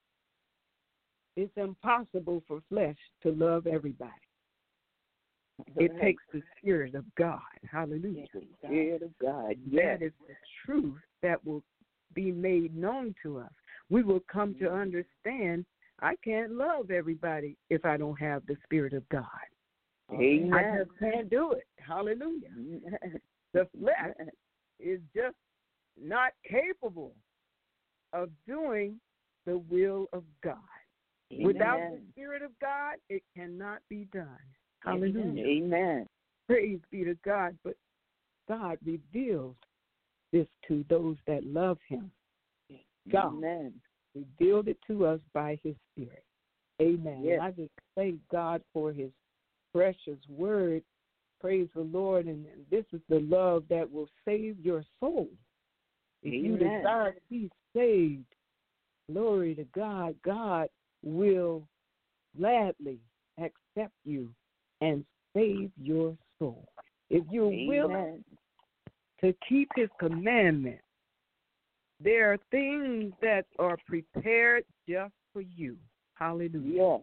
it's impossible for flesh to love everybody. It Right. takes the Spirit of God. Hallelujah. The Spirit of God. Yes. That is the truth that will be made known to us. We will come to understand I can't love everybody if I don't have the Spirit of God. Amen. I just can't do it. Hallelujah. The flesh is just not capable of doing the will of God. Amen. Without the Spirit of God, it cannot be done. Hallelujah. Amen. Praise be to God. But God reveals this to those that love Him. God Amen. revealed it to us by His Spirit. Amen. Yes. I just thank God for His precious word. Praise the Lord. And this is the love that will save your soul. If you Amen. desire to be saved, glory to God, God will gladly accept you and save your soul. If you're willing Amen. to keep His commandments, there are things that are prepared just for you. Hallelujah. Yes.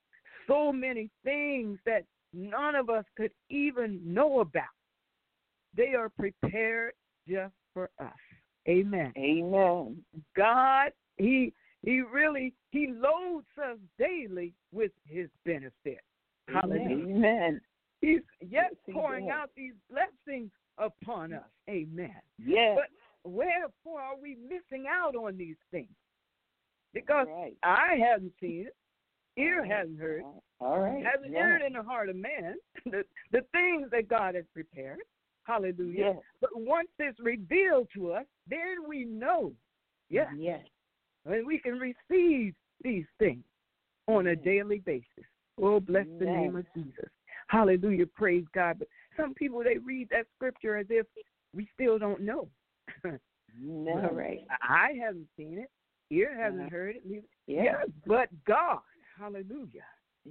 So many things that none of us could even know about. They are prepared just for us. Amen. Amen. God, He He really He loads us daily with His benefits. Hallelujah. Amen. He's yet Yes, he pouring does. out these blessings upon us. Amen. Yes. But wherefore are we missing out on these things? Because Right. I haven't seen it, ear hasn't heard, All right. hasn't Yes. entered in the heart of man the, the things that God has prepared. Hallelujah. Yes. But once it's revealed to us, then we know, yes, Yes. and we can receive these things on a daily basis. Oh, bless the Amen. name of Jesus. Hallelujah. Praise God. But some people, they read that scripture as if we still don't know. Amen. All right. I haven't seen it. Ear hasn't Uh-huh. heard it. Neither. Yes. Yes, but God, hallelujah,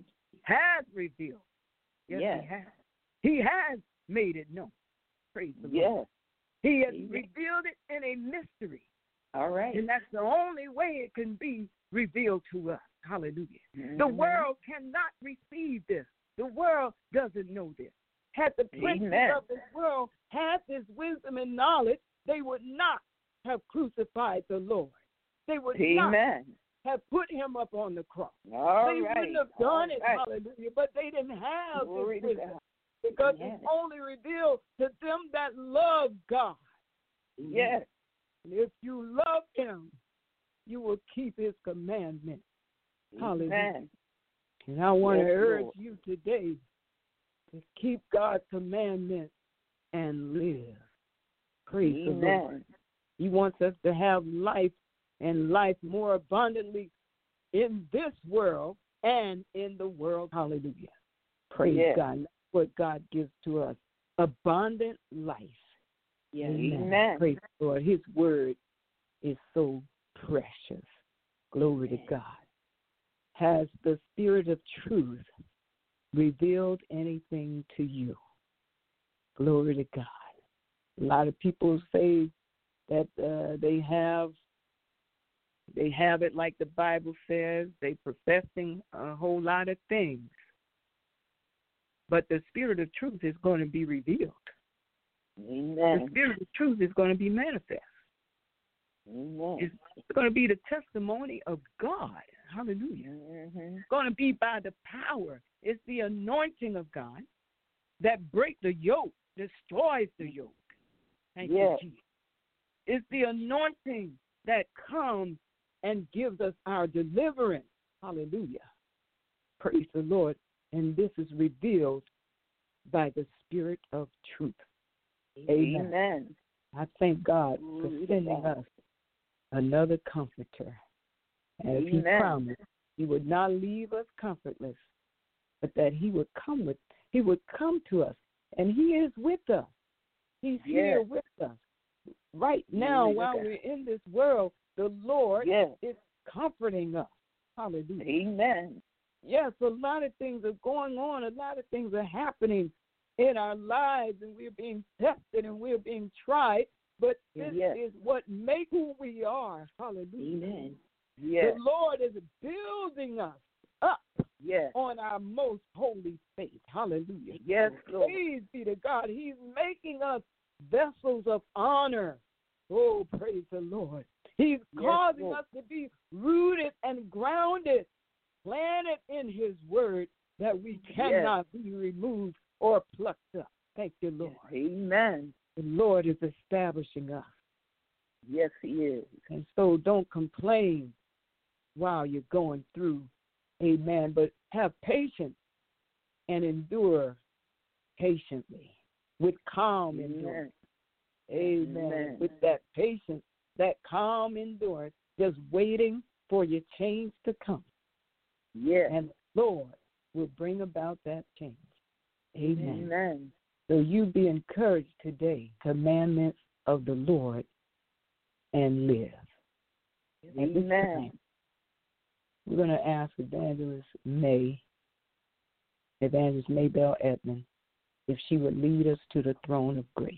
has revealed. Yes, Yes. He has. He has made it known. Praise the Lord. Yes. He has Amen. revealed it in a mystery. All right. And that's the only way it can be revealed to us. Hallelujah. The Mhm. world cannot receive this. The world doesn't know this. Had the princes Amen. of this world had this wisdom and knowledge, they would not have crucified the Lord. They would not Amen. have put him up on the cross. All they right. wouldn't have done All it, right. hallelujah, but they didn't have Glory this to wisdom God. because Yes. it's only revealed to them that love God. Yes. And if you love him, you will keep his commandments. Hallelujah. Amen. And I want Yes, to urge Lord. you today to keep God's commandments and live. Praise the Lord. Amen. He wants us to have life and life more abundantly in this world and in the world. Hallelujah. Praise Yes. God. That's what God gives to us. Abundant life. Yes. Amen. Praise the Lord. His word is so precious. Glory to God. Has the Spirit of truth revealed anything to you? Glory to God. A lot of people say that uh, they have they have it like the Bible says. They professing a whole lot of things. But the Spirit of truth is going to be revealed. The Amen. Spirit of truth is going to be manifest. Amen. It's, it's going to be the testimony of God. Hallelujah. Mm-hmm. It's going to be by the power. It's the anointing of God that breaks the yoke, destroys the yoke. Thank Yes. you, Jesus. It's the anointing that comes and gives us our deliverance. Hallelujah. Praise the Lord. And this is revealed by the Spirit of truth. Amen. Amen. I thank God for Glory to sending God. us another comforter. As he Amen. promised, he would not leave us comfortless, but that he would come with he would come to us. And he is with us. He's here Yes. with us. Right now, Glory to while God. we're in this world, the Lord Yes. is comforting us. Hallelujah. Amen. Yes, a lot of things are going on. A lot of things are happening in our lives, and we're being tested and we're being tried. But this Yes. is what makes who we are. Hallelujah. Amen. Yes. The Lord is building us up Yes. on our most holy faith. Hallelujah. Yes, Lord. Praise be to God. He's making us vessels of honor. Oh, praise the Lord. He's Yes, causing Lord. us to be rooted and grounded, planted in his word, that we cannot be removed or plucked up. Thank you, Lord. Amen. The Lord is establishing us. Yes, he is. And so don't complain while you're going through. Amen. But have patience and endure patiently with calm endurance. Amen. Amen. Amen. With that patience, that calm endurance, just waiting for your change to come. Yes. And the Lord will bring about that change. Amen. Amen. So you be encouraged today, commandments of the Lord, and live. At this Amen. time, we're going to ask Evangelist May, Evangelist Maybell Edmond, if she would lead us to the throne of grace.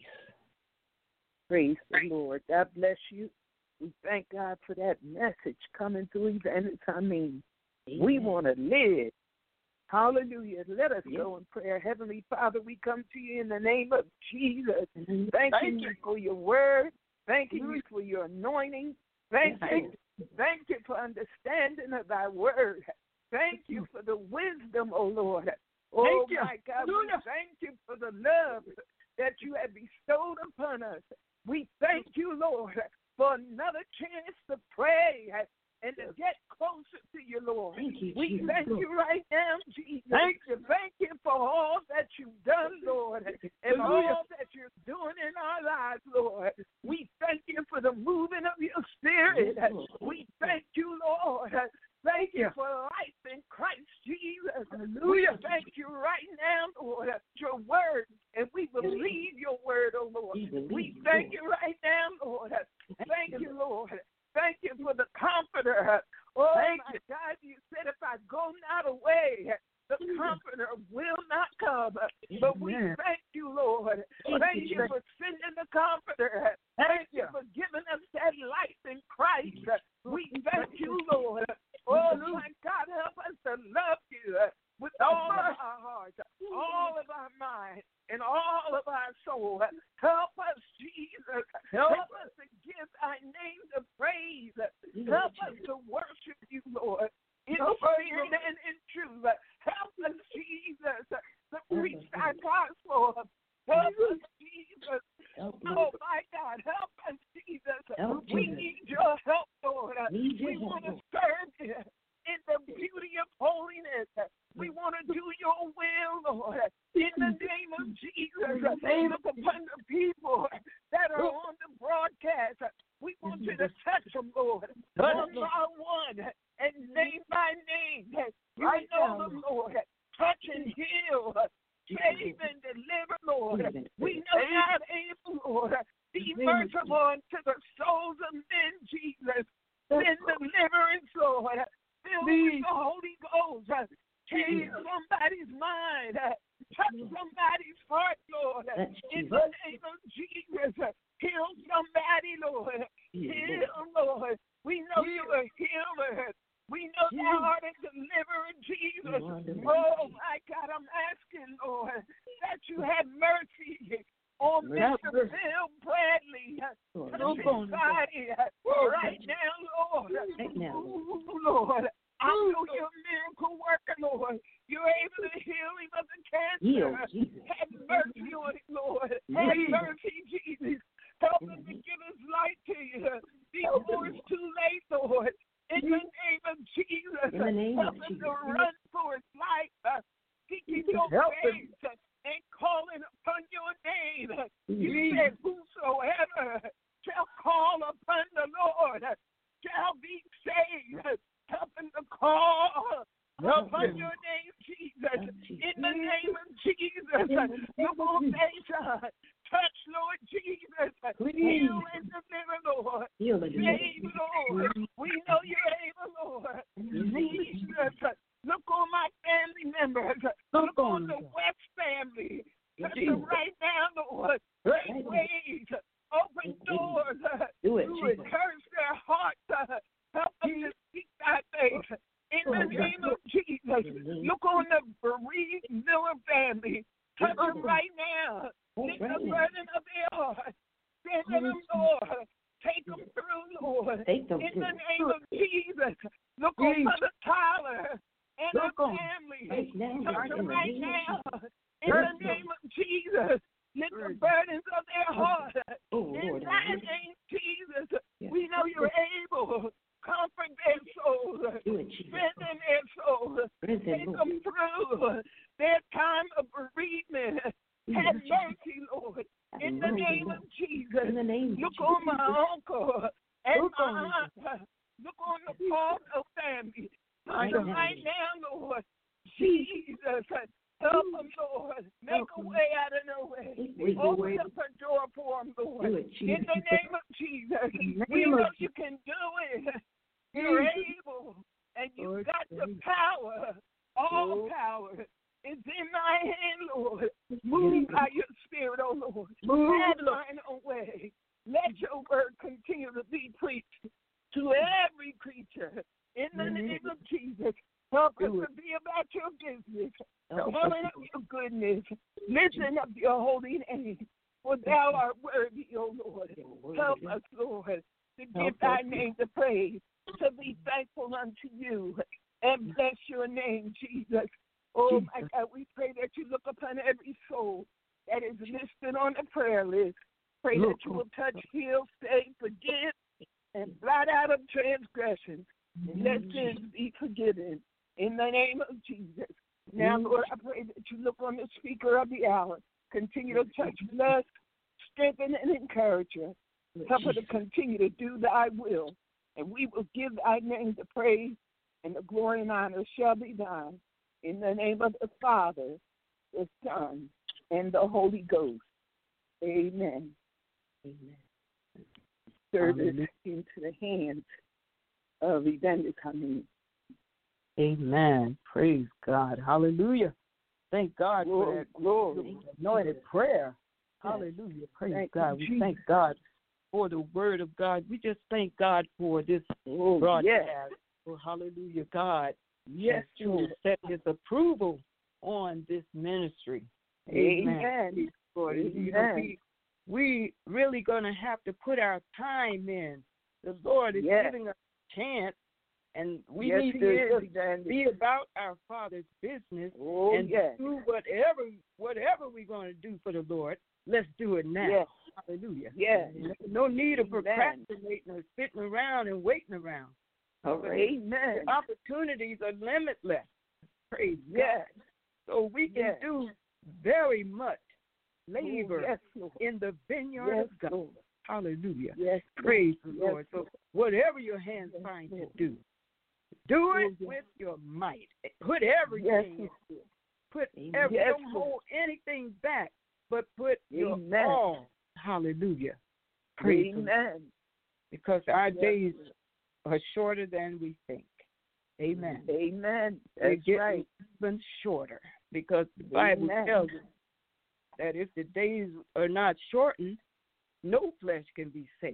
Praise the Lord. God bless you. We thank God for that message coming through Evangelist. I mean, we want to live. Hallelujah. Let us go in prayer. Heavenly Father, we come to you in the name of Jesus. Thank, Thank you for your word. Thank you for your anointing. Thank you. Thank you for understanding of thy word. Thank you for the wisdom, O Lord. Oh, my God, we thank you for the love that you have bestowed upon us. We thank you, Lord, for another chance to pray and to get closer to you, Lord. Thank you, we Jesus. thank you right now, Jesus. Thank you. Thank you for all that you've done, Lord, and all that you're doing in our lives, Lord. We thank you for the moving of your spirit. We thank you, Lord. Thank you for life in Christ Jesus. We thank you right now, Lord, your word, and we believe your word, oh Lord. We thank you right now, Lord. Thank you, Lord. Thank you for the comforter. Oh, my God, you said if I go not away, the comforter will not come. But we thank you, Lord. Thank you for sending the comforter. Thank you for giving us that life in Christ. We thank you, Lord. Oh, my God, help us to love you with all of our hearts, all of our mind, and all of our soul. Help us, Jesus. Help us to give thy name the praise. Help us to worship you Look upon the people that are on the broadcast. We want you to touch them, Lord, one by one and name by name. You know them, Lord. Touch and heal. Save and deliver, Lord. We know you're able, Lord. Be merciful unto the souls of men, Jesus. Send deliverance, Lord. Fill with the Holy Ghost. Change somebody's mind. Touch somebody's heart, Lord. In the name of Jesus. Heal somebody, Lord. Heal, Lord. We know you're a healer. We know thou art a deliverer, Jesus. Oh, my God, I'm asking, Lord, that you have mercy on Mister Bill Bradley. Touch his body right now, Lord. Ooh, Lord. I know you're a miracle worker, Lord. You're able to heal him of the cancer. Have mercy on him, Lord. Have mercy, Jesus. Help him to give his life to you before it's too late, Lord. In the name of Jesus, in the name help of him Jesus. to run for his life, uh, seeking your face uh, and calling upon your name. You said, whosoever shall call upon the Lord uh, shall be saved. Help him to call upon your name, Jesus. In the name of Jesus, look on nation. Touch, Lord Jesus. Heal and deliver, Lord. Save, Lord. We know you're able, Lord. Jesus. Look on my family members. Look on the West family. Touch them right now, Lord. Make ways. Open doors. Do it. Encourage their hearts. Help them to seek thy face. In the name of Jesus. Look on the bereaved Miller family. Touch them right now. Take the burden of their heart. Send them, Lord. Take them through, Lord. In the name of Jesus. Look on Mother Tyler and her family. Touch them right now. In the name of Jesus. Lift the burdens of their heart. In thy name, Jesus. We know you're able. Comfort their souls. Strengthen their souls. Take them through their time of bereavement. Have mercy, Lord. In the name of Jesus. Look on my uncle and my aunt. Look on the Falco family. Touch them right now, Lord. Jesus. Help them, Lord. Make a way out of no way. Open up a door for them, Lord. In the name of Jesus. We know you can do it. You're able. And you've got the power. All power is in my hand, Lord. Move by your spirit, oh Lord. Have thine own way. Let your word continue to be preached to every creature. In the name of Jesus. Help us to be about your business. Telling of your goodness. Listen of your holy name. For thou art worthy, O Lord. Help us, Lord, to give thy name the praise. To be thankful unto you. And bless your name, Jesus. Oh, my God, we pray that you look upon every soul that is listed on the prayer list. Pray that you will touch, heal, save, forgive, and blot out of transgressions. Let sins be forgiven. In the name of Jesus. Now, Lord, I pray that you look on the speaker of the hour. Continue to touch, bless, strengthen, and encourage her. Help her to continue to do thy will. And we will give thy name the praise, and the glory and honor shall be thine. In the name of the Father, the Son, and the Holy Ghost. Amen. Amen. Service into the hands of Evangelist Hameen. Amen. Praise God. Hallelujah. Thank God glory, for that glory. anointed prayer. Hallelujah. Praise thank God. We thank God for the word of God. We just thank God for this oh, broadcast. Yes. Oh, hallelujah, God. Yes, to set his approval on this ministry. Amen. Amen. Amen. You know, we, we really going to have to put our time in. The Lord is yes. giving us a chance, and we yes, need to is, just be about our Father's business oh, and yes. do whatever whatever we're going to do for the Lord. Let's do it now. Yes. Hallelujah. Yes. No need of procrastinating or sitting around and waiting around. Amen. The opportunities are limitless. Praise yes. God. So we can yes. do very much labor yes, Lord. in the vineyard Yes, of God. Lord. Hallelujah. Yes, Praise the yes, Lord. So whatever your hands yes, find to Lord. do, do it Yes. with your might. Put everything Yes, into it. Put Amen. every, Yes, don't hold anything back, but put your Amen. all. Hallelujah. Praise the Lord. Amen. Because our Yes, days Lord. are shorter than we think. Amen. Amen. They're That's getting right. even shorter because the Bible Amen. tells us that if the days are not shortened, no flesh can be saved.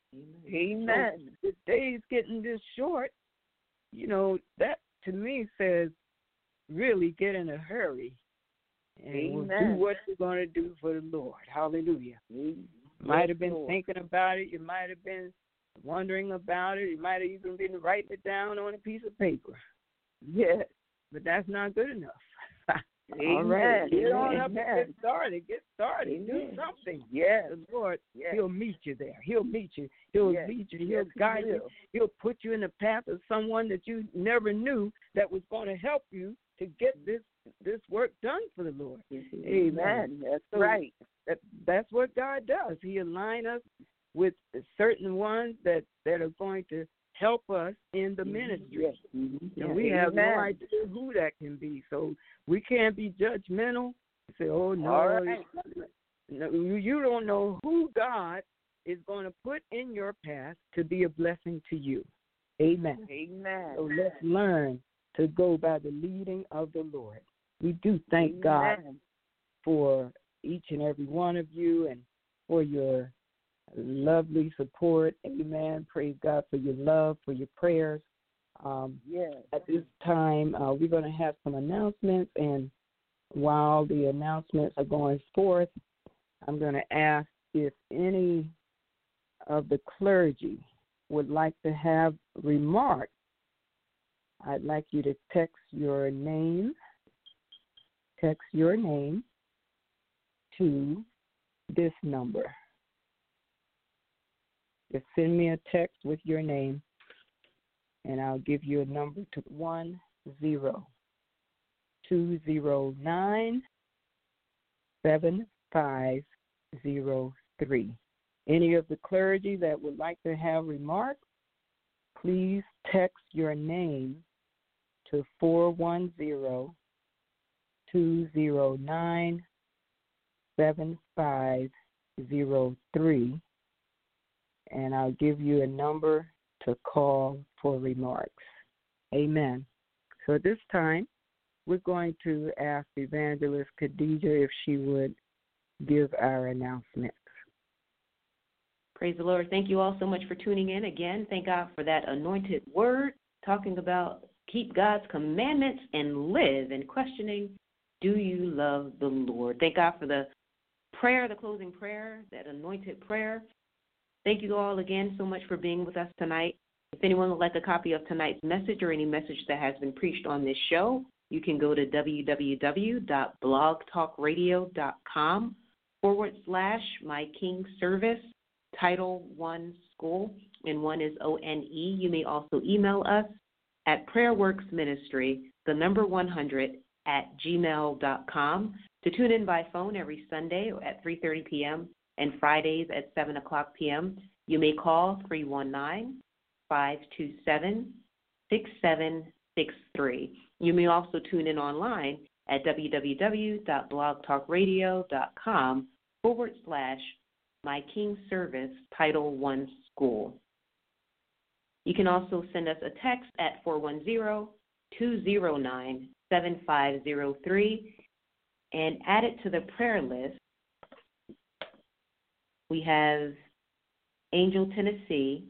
Amen. So the days getting this short, you know, that to me says really get in a hurry and we'll do Amen. what you're going to do for the Lord. Hallelujah. Amen. Might have been Lord. thinking about it. You might have been wondering about it. You might have even been writing it down on a piece of paper. Yes. But that's not good enough. Amen. All right. Get on up Amen. and get started. Get started. Amen. Do something. Yes. The Lord, Yes. He'll meet you there. He'll meet you. He'll Yes. lead you. He'll Yes, He guide you. will. He'll put you in the path of someone that you never knew that was going to help you to get this this work done for the Lord. Amen. That's So right. That, that's what God does. He aligns us with certain ones that, that are going to help us in the ministry. Yes. Mm-hmm. And we have no Amen. idea who that can be. So we can't be judgmental and say, oh, no, All right. no, you don't know who God is going to put in your path to be a blessing to you. Amen. Amen. So let's learn to go by the leading of the Lord. We do thank Amen. God for each and every one of you and for your lovely support. Amen. Praise God for your love, for your prayers. Um, Yes. At this time, uh, we're going to have some announcements, and while the announcements are going forth, I'm going to ask if any of the clergy would like to have remarks. I'd like you to text your name, text your name to this number. Just send me a text with your name, and I'll give you a number to one zero two zero nine seven five zero three. Any of the clergy that would like to have remarks, please text your name to four one zero two zero nine seven five zero three, and I'll give you a number to call for remarks. Amen. So at this time, we're going to ask Evangelist Khadijah if she would give our announcements. Praise the Lord. Thank you all so much for tuning in again. Thank God for that anointed word talking about keep God's commandments and live, and questioning, do you love the Lord? Thank God for the prayer, the closing prayer, that anointed prayer. Thank you all again so much for being with us tonight. If anyone would like a copy of tonight's message or any message that has been preached on this show, you can go to www.blogtalkradio.com forward slash my King Service, Title One School, and one is O N E. You may also email us at prayerworksministry, the number one hundred, at gmail dot com to tune in by phone every Sunday at three thirty p.m. and Fridays at seven o'clock p.m. You may call three one nine, five two seven, six seven six three. You may also tune in online at www.blogtalkradio.com forward slash My King Service Title One School. You can also send us a text at four one zero, two zero nine, seven five zero three and add it to the prayer list. We have Angel, Tennessee,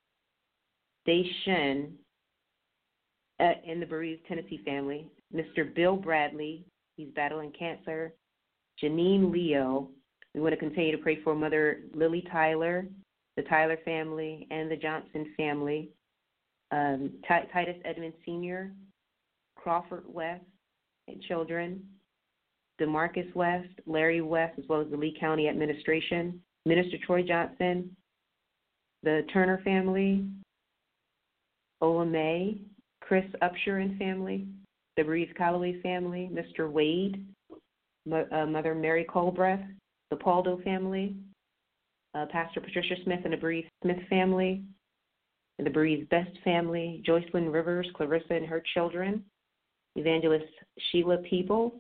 Station uh, in the bereaved Tennessee family, Mister Bill Bradley, he's battling cancer, Janine Leo. We want to continue to pray for Mother Lily Tyler, the Tyler family, and the Johnson family, um, T- Titus Edmond Senior, Crawford West and children, DeMarcus West, Larry West, as well as the Lee County administration, Minister Troy Johnson, the Turner family, Ola May, Chris Upshur and family, the bereaved Calloway family, Mister Wade, Mo- uh, Mother Mary Colbreth, the Paldo family, uh, Pastor Patricia Smith and the Breeze Smith family, and the Breeze Best family, Joycelyn Rivers, Clarissa and her children, Evangelist Sheila People,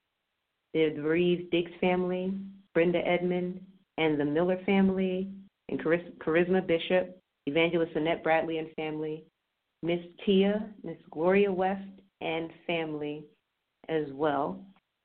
the Breeze Diggs family, Brenda Edmond, and the Miller family, and Charis- Charisma Bishop, Evangelist Annette Bradley and family, Miss Tia, Miss Gloria West and family as well.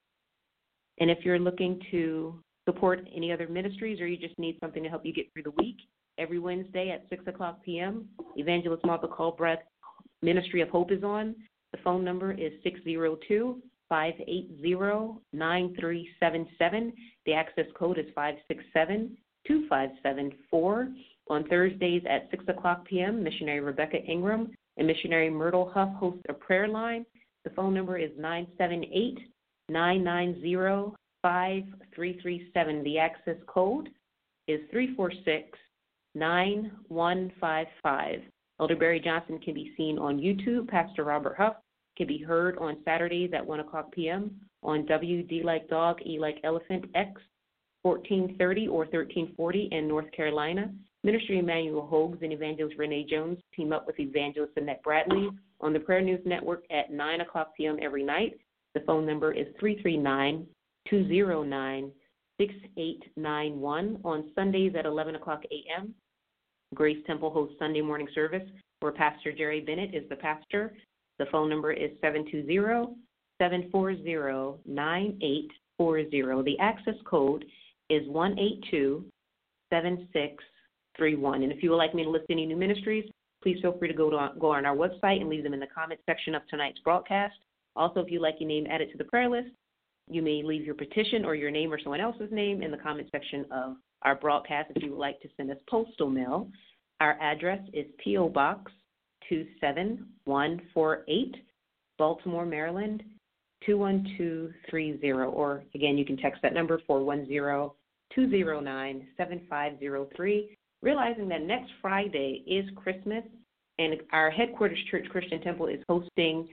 And if you're looking to support any other ministries or you just need something to help you get through the week, every Wednesday at six o'clock p.m., Evangelist Martha Culbreth Ministry of Hope is on. The phone number is six zero two, five eight zero, nine three seven seven. The access code is five six seven, two five seven four. On Thursdays at six o'clock p.m., Missionary Rebecca Ingram and Missionary Myrtle Huff host a prayer line. The phone number is nine seven eight, nine nine zero, five three three seven. The access code is three four six, nine one five five. Elder Barry Johnson can be seen on YouTube. Pastor Robert Huff can be heard on Saturdays at one o'clock p.m. on W D like Dog, E like Elephant, X fourteen thirty or thirteen forty in North Carolina. Ministry Emmanuel Hogues and Evangelist Renee Jones team up with Evangelist Annette Bradley on the Prayer News Network at nine o'clock p.m. every night. The phone number is three three nine, two zero nine, six eight nine one. On Sundays at eleven o'clock a.m., Grace Temple hosts Sunday morning service where Pastor Jerry Bennett is the pastor. The phone number is seven two zero, seven four zero, nine eight four zero. The access code is one eight two, seven six three one. And if you would like me to list any new ministries, please feel free to go to go on our website and leave them in the comment section of tonight's broadcast. Also, if you'd like your name added to the prayer list, you may leave your petition or your name or someone else's name in the comment section of our broadcast. If you would like to send us postal mail, our address is P O. Box two seven one four eight, Baltimore, Maryland, two one two three zero. Or, again, you can text that number, four one zero, two zero nine, seven five zero three. Realizing that next Friday is Christmas, and our headquarters church, Christian Temple, is hosting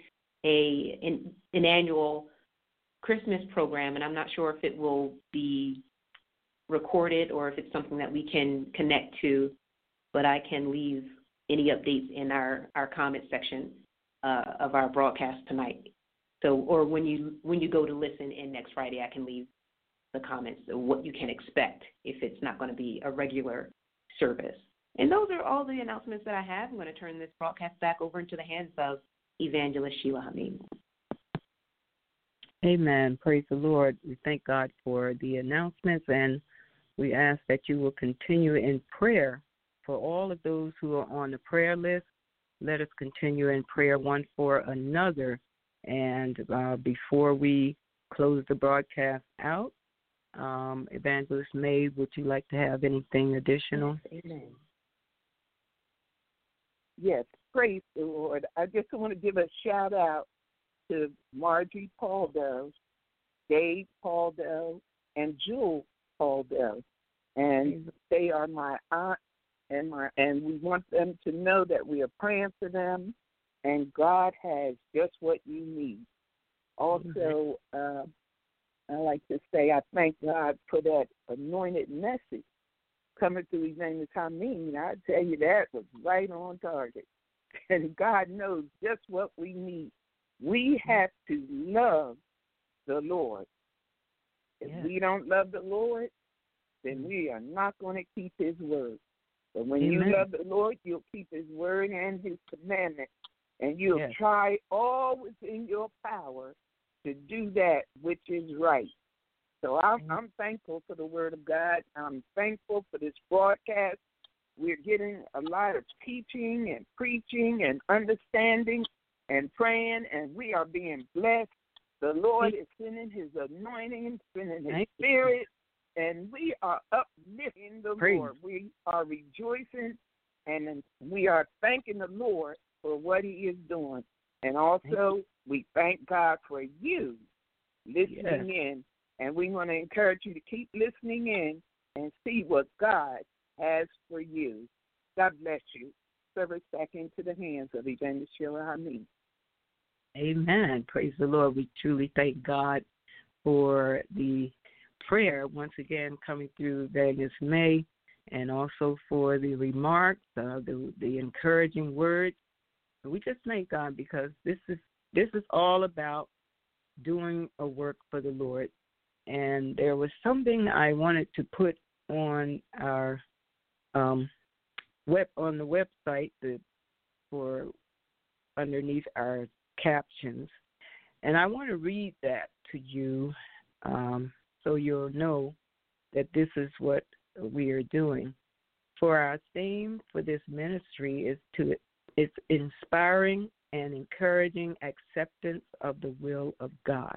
a an, an annual Christmas program, and I'm not sure if it will be recorded or if it's something that we can connect to, but I can leave any updates in our, our comment section uh, of our broadcast tonight. So, or when you when you go to listen in next Friday, I can leave the comments of what you can expect if it's not going to be a regular service. And those are all the announcements that I have. I'm going to turn this broadcast back over into the hands of Evangelist Sheila Hameen. Amen. Praise the Lord. We thank God for the announcements, and we ask that you will continue in prayer for all of those who are on the prayer list. Let us continue in prayer one for another. And uh, before we close the broadcast out, um, Evangelist May, would you like to have anything additional? Amen. Yes, praise the Lord. I just want to give a shout out to Margie Paldo, Dave Paldo, and Jewel Paldo. And they are my aunt, and my and we want them to know that we are praying for them, and God has just what you need. Also, uh, I like to say I thank God for that anointed message coming through Evangelist Hameen. I tell you, that was right on target. And God knows just what we need. We have to love the Lord. If yeah. we don't love the Lord, then we are not going to keep his word. But when Amen. You love the Lord, you'll keep his word and his commandments, and you'll yes. try all within your power to do that which is right. So I'm, I'm thankful for the word of God. I'm thankful for this broadcast. We're getting a lot of teaching and preaching and understanding and praying, and we are being blessed. The Lord is sending his anointing, sending his spirit, and we are uplifting the Praise. Lord. We are rejoicing, and we are thanking the Lord for what he is doing. And also, we thank God for you listening yes. in, and we want to encourage you to keep listening in and see what God has for you. God bless you. Service back into the hands of Evangelist Sheila Hameen. Amen. Praise the Lord. We truly thank God for the prayer, once again, coming through Evangelist May, and also for the remarks, uh, the, the encouraging words. We just thank God because this is this is all about doing a work for the Lord. And there was something I wanted to put on our um, web on the website the, for underneath our captions, and I want to read that to you um, so you'll know that this is what we are doing. For our theme for this ministry is to it's inspiring and encouraging acceptance of the will of God.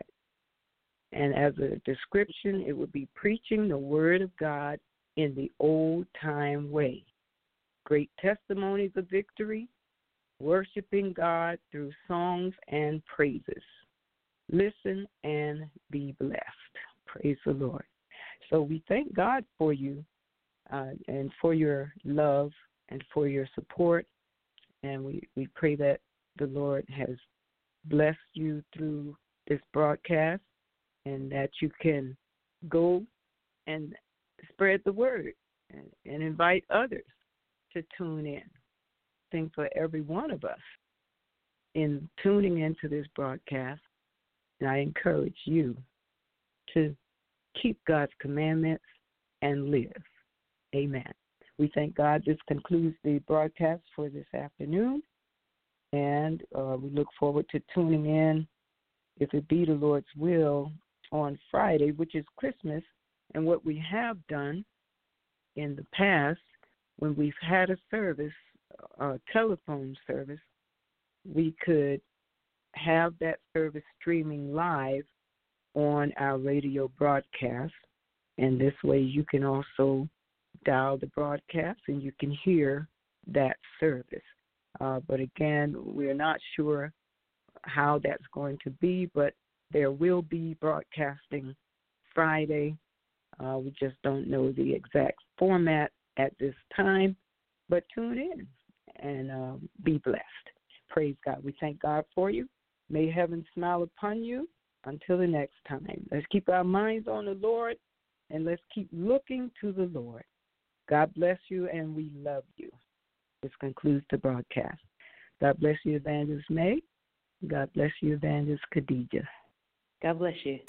And as a description, it would be preaching the word of God in the old-time way. Great testimonies of victory, worshiping God through songs and praises. Listen and be blessed. Praise the Lord. So we thank God for you uh, and for your love and for your support. And we, we pray that the Lord has blessed you through this broadcast and that you can go and spread the word and, and invite others to tune in. I think for every one of us in tuning into this broadcast, and I encourage you to keep God's commandments and live. Amen. We thank God. This concludes the broadcast for this afternoon, and uh, we look forward to tuning in, if it be the Lord's will, on Friday, which is Christmas. And what we have done in the past, when we've had a service, a telephone service, we could have that service streaming live on our radio broadcast, and this way you can also dial the broadcast and you can hear that service. Uh, but again, we're not sure how that's going to be, but there will be broadcasting Friday. Uh, we just don't know the exact format at this time, but tune in and uh, be blessed. Praise God. We thank God for you. May heaven smile upon you. Until the next time, let's keep our minds on the Lord and let's keep looking to the Lord. God bless you, and we love you. This concludes the broadcast. God bless you, Evangelist May. God bless you, Evangelist Khadijah. God bless you.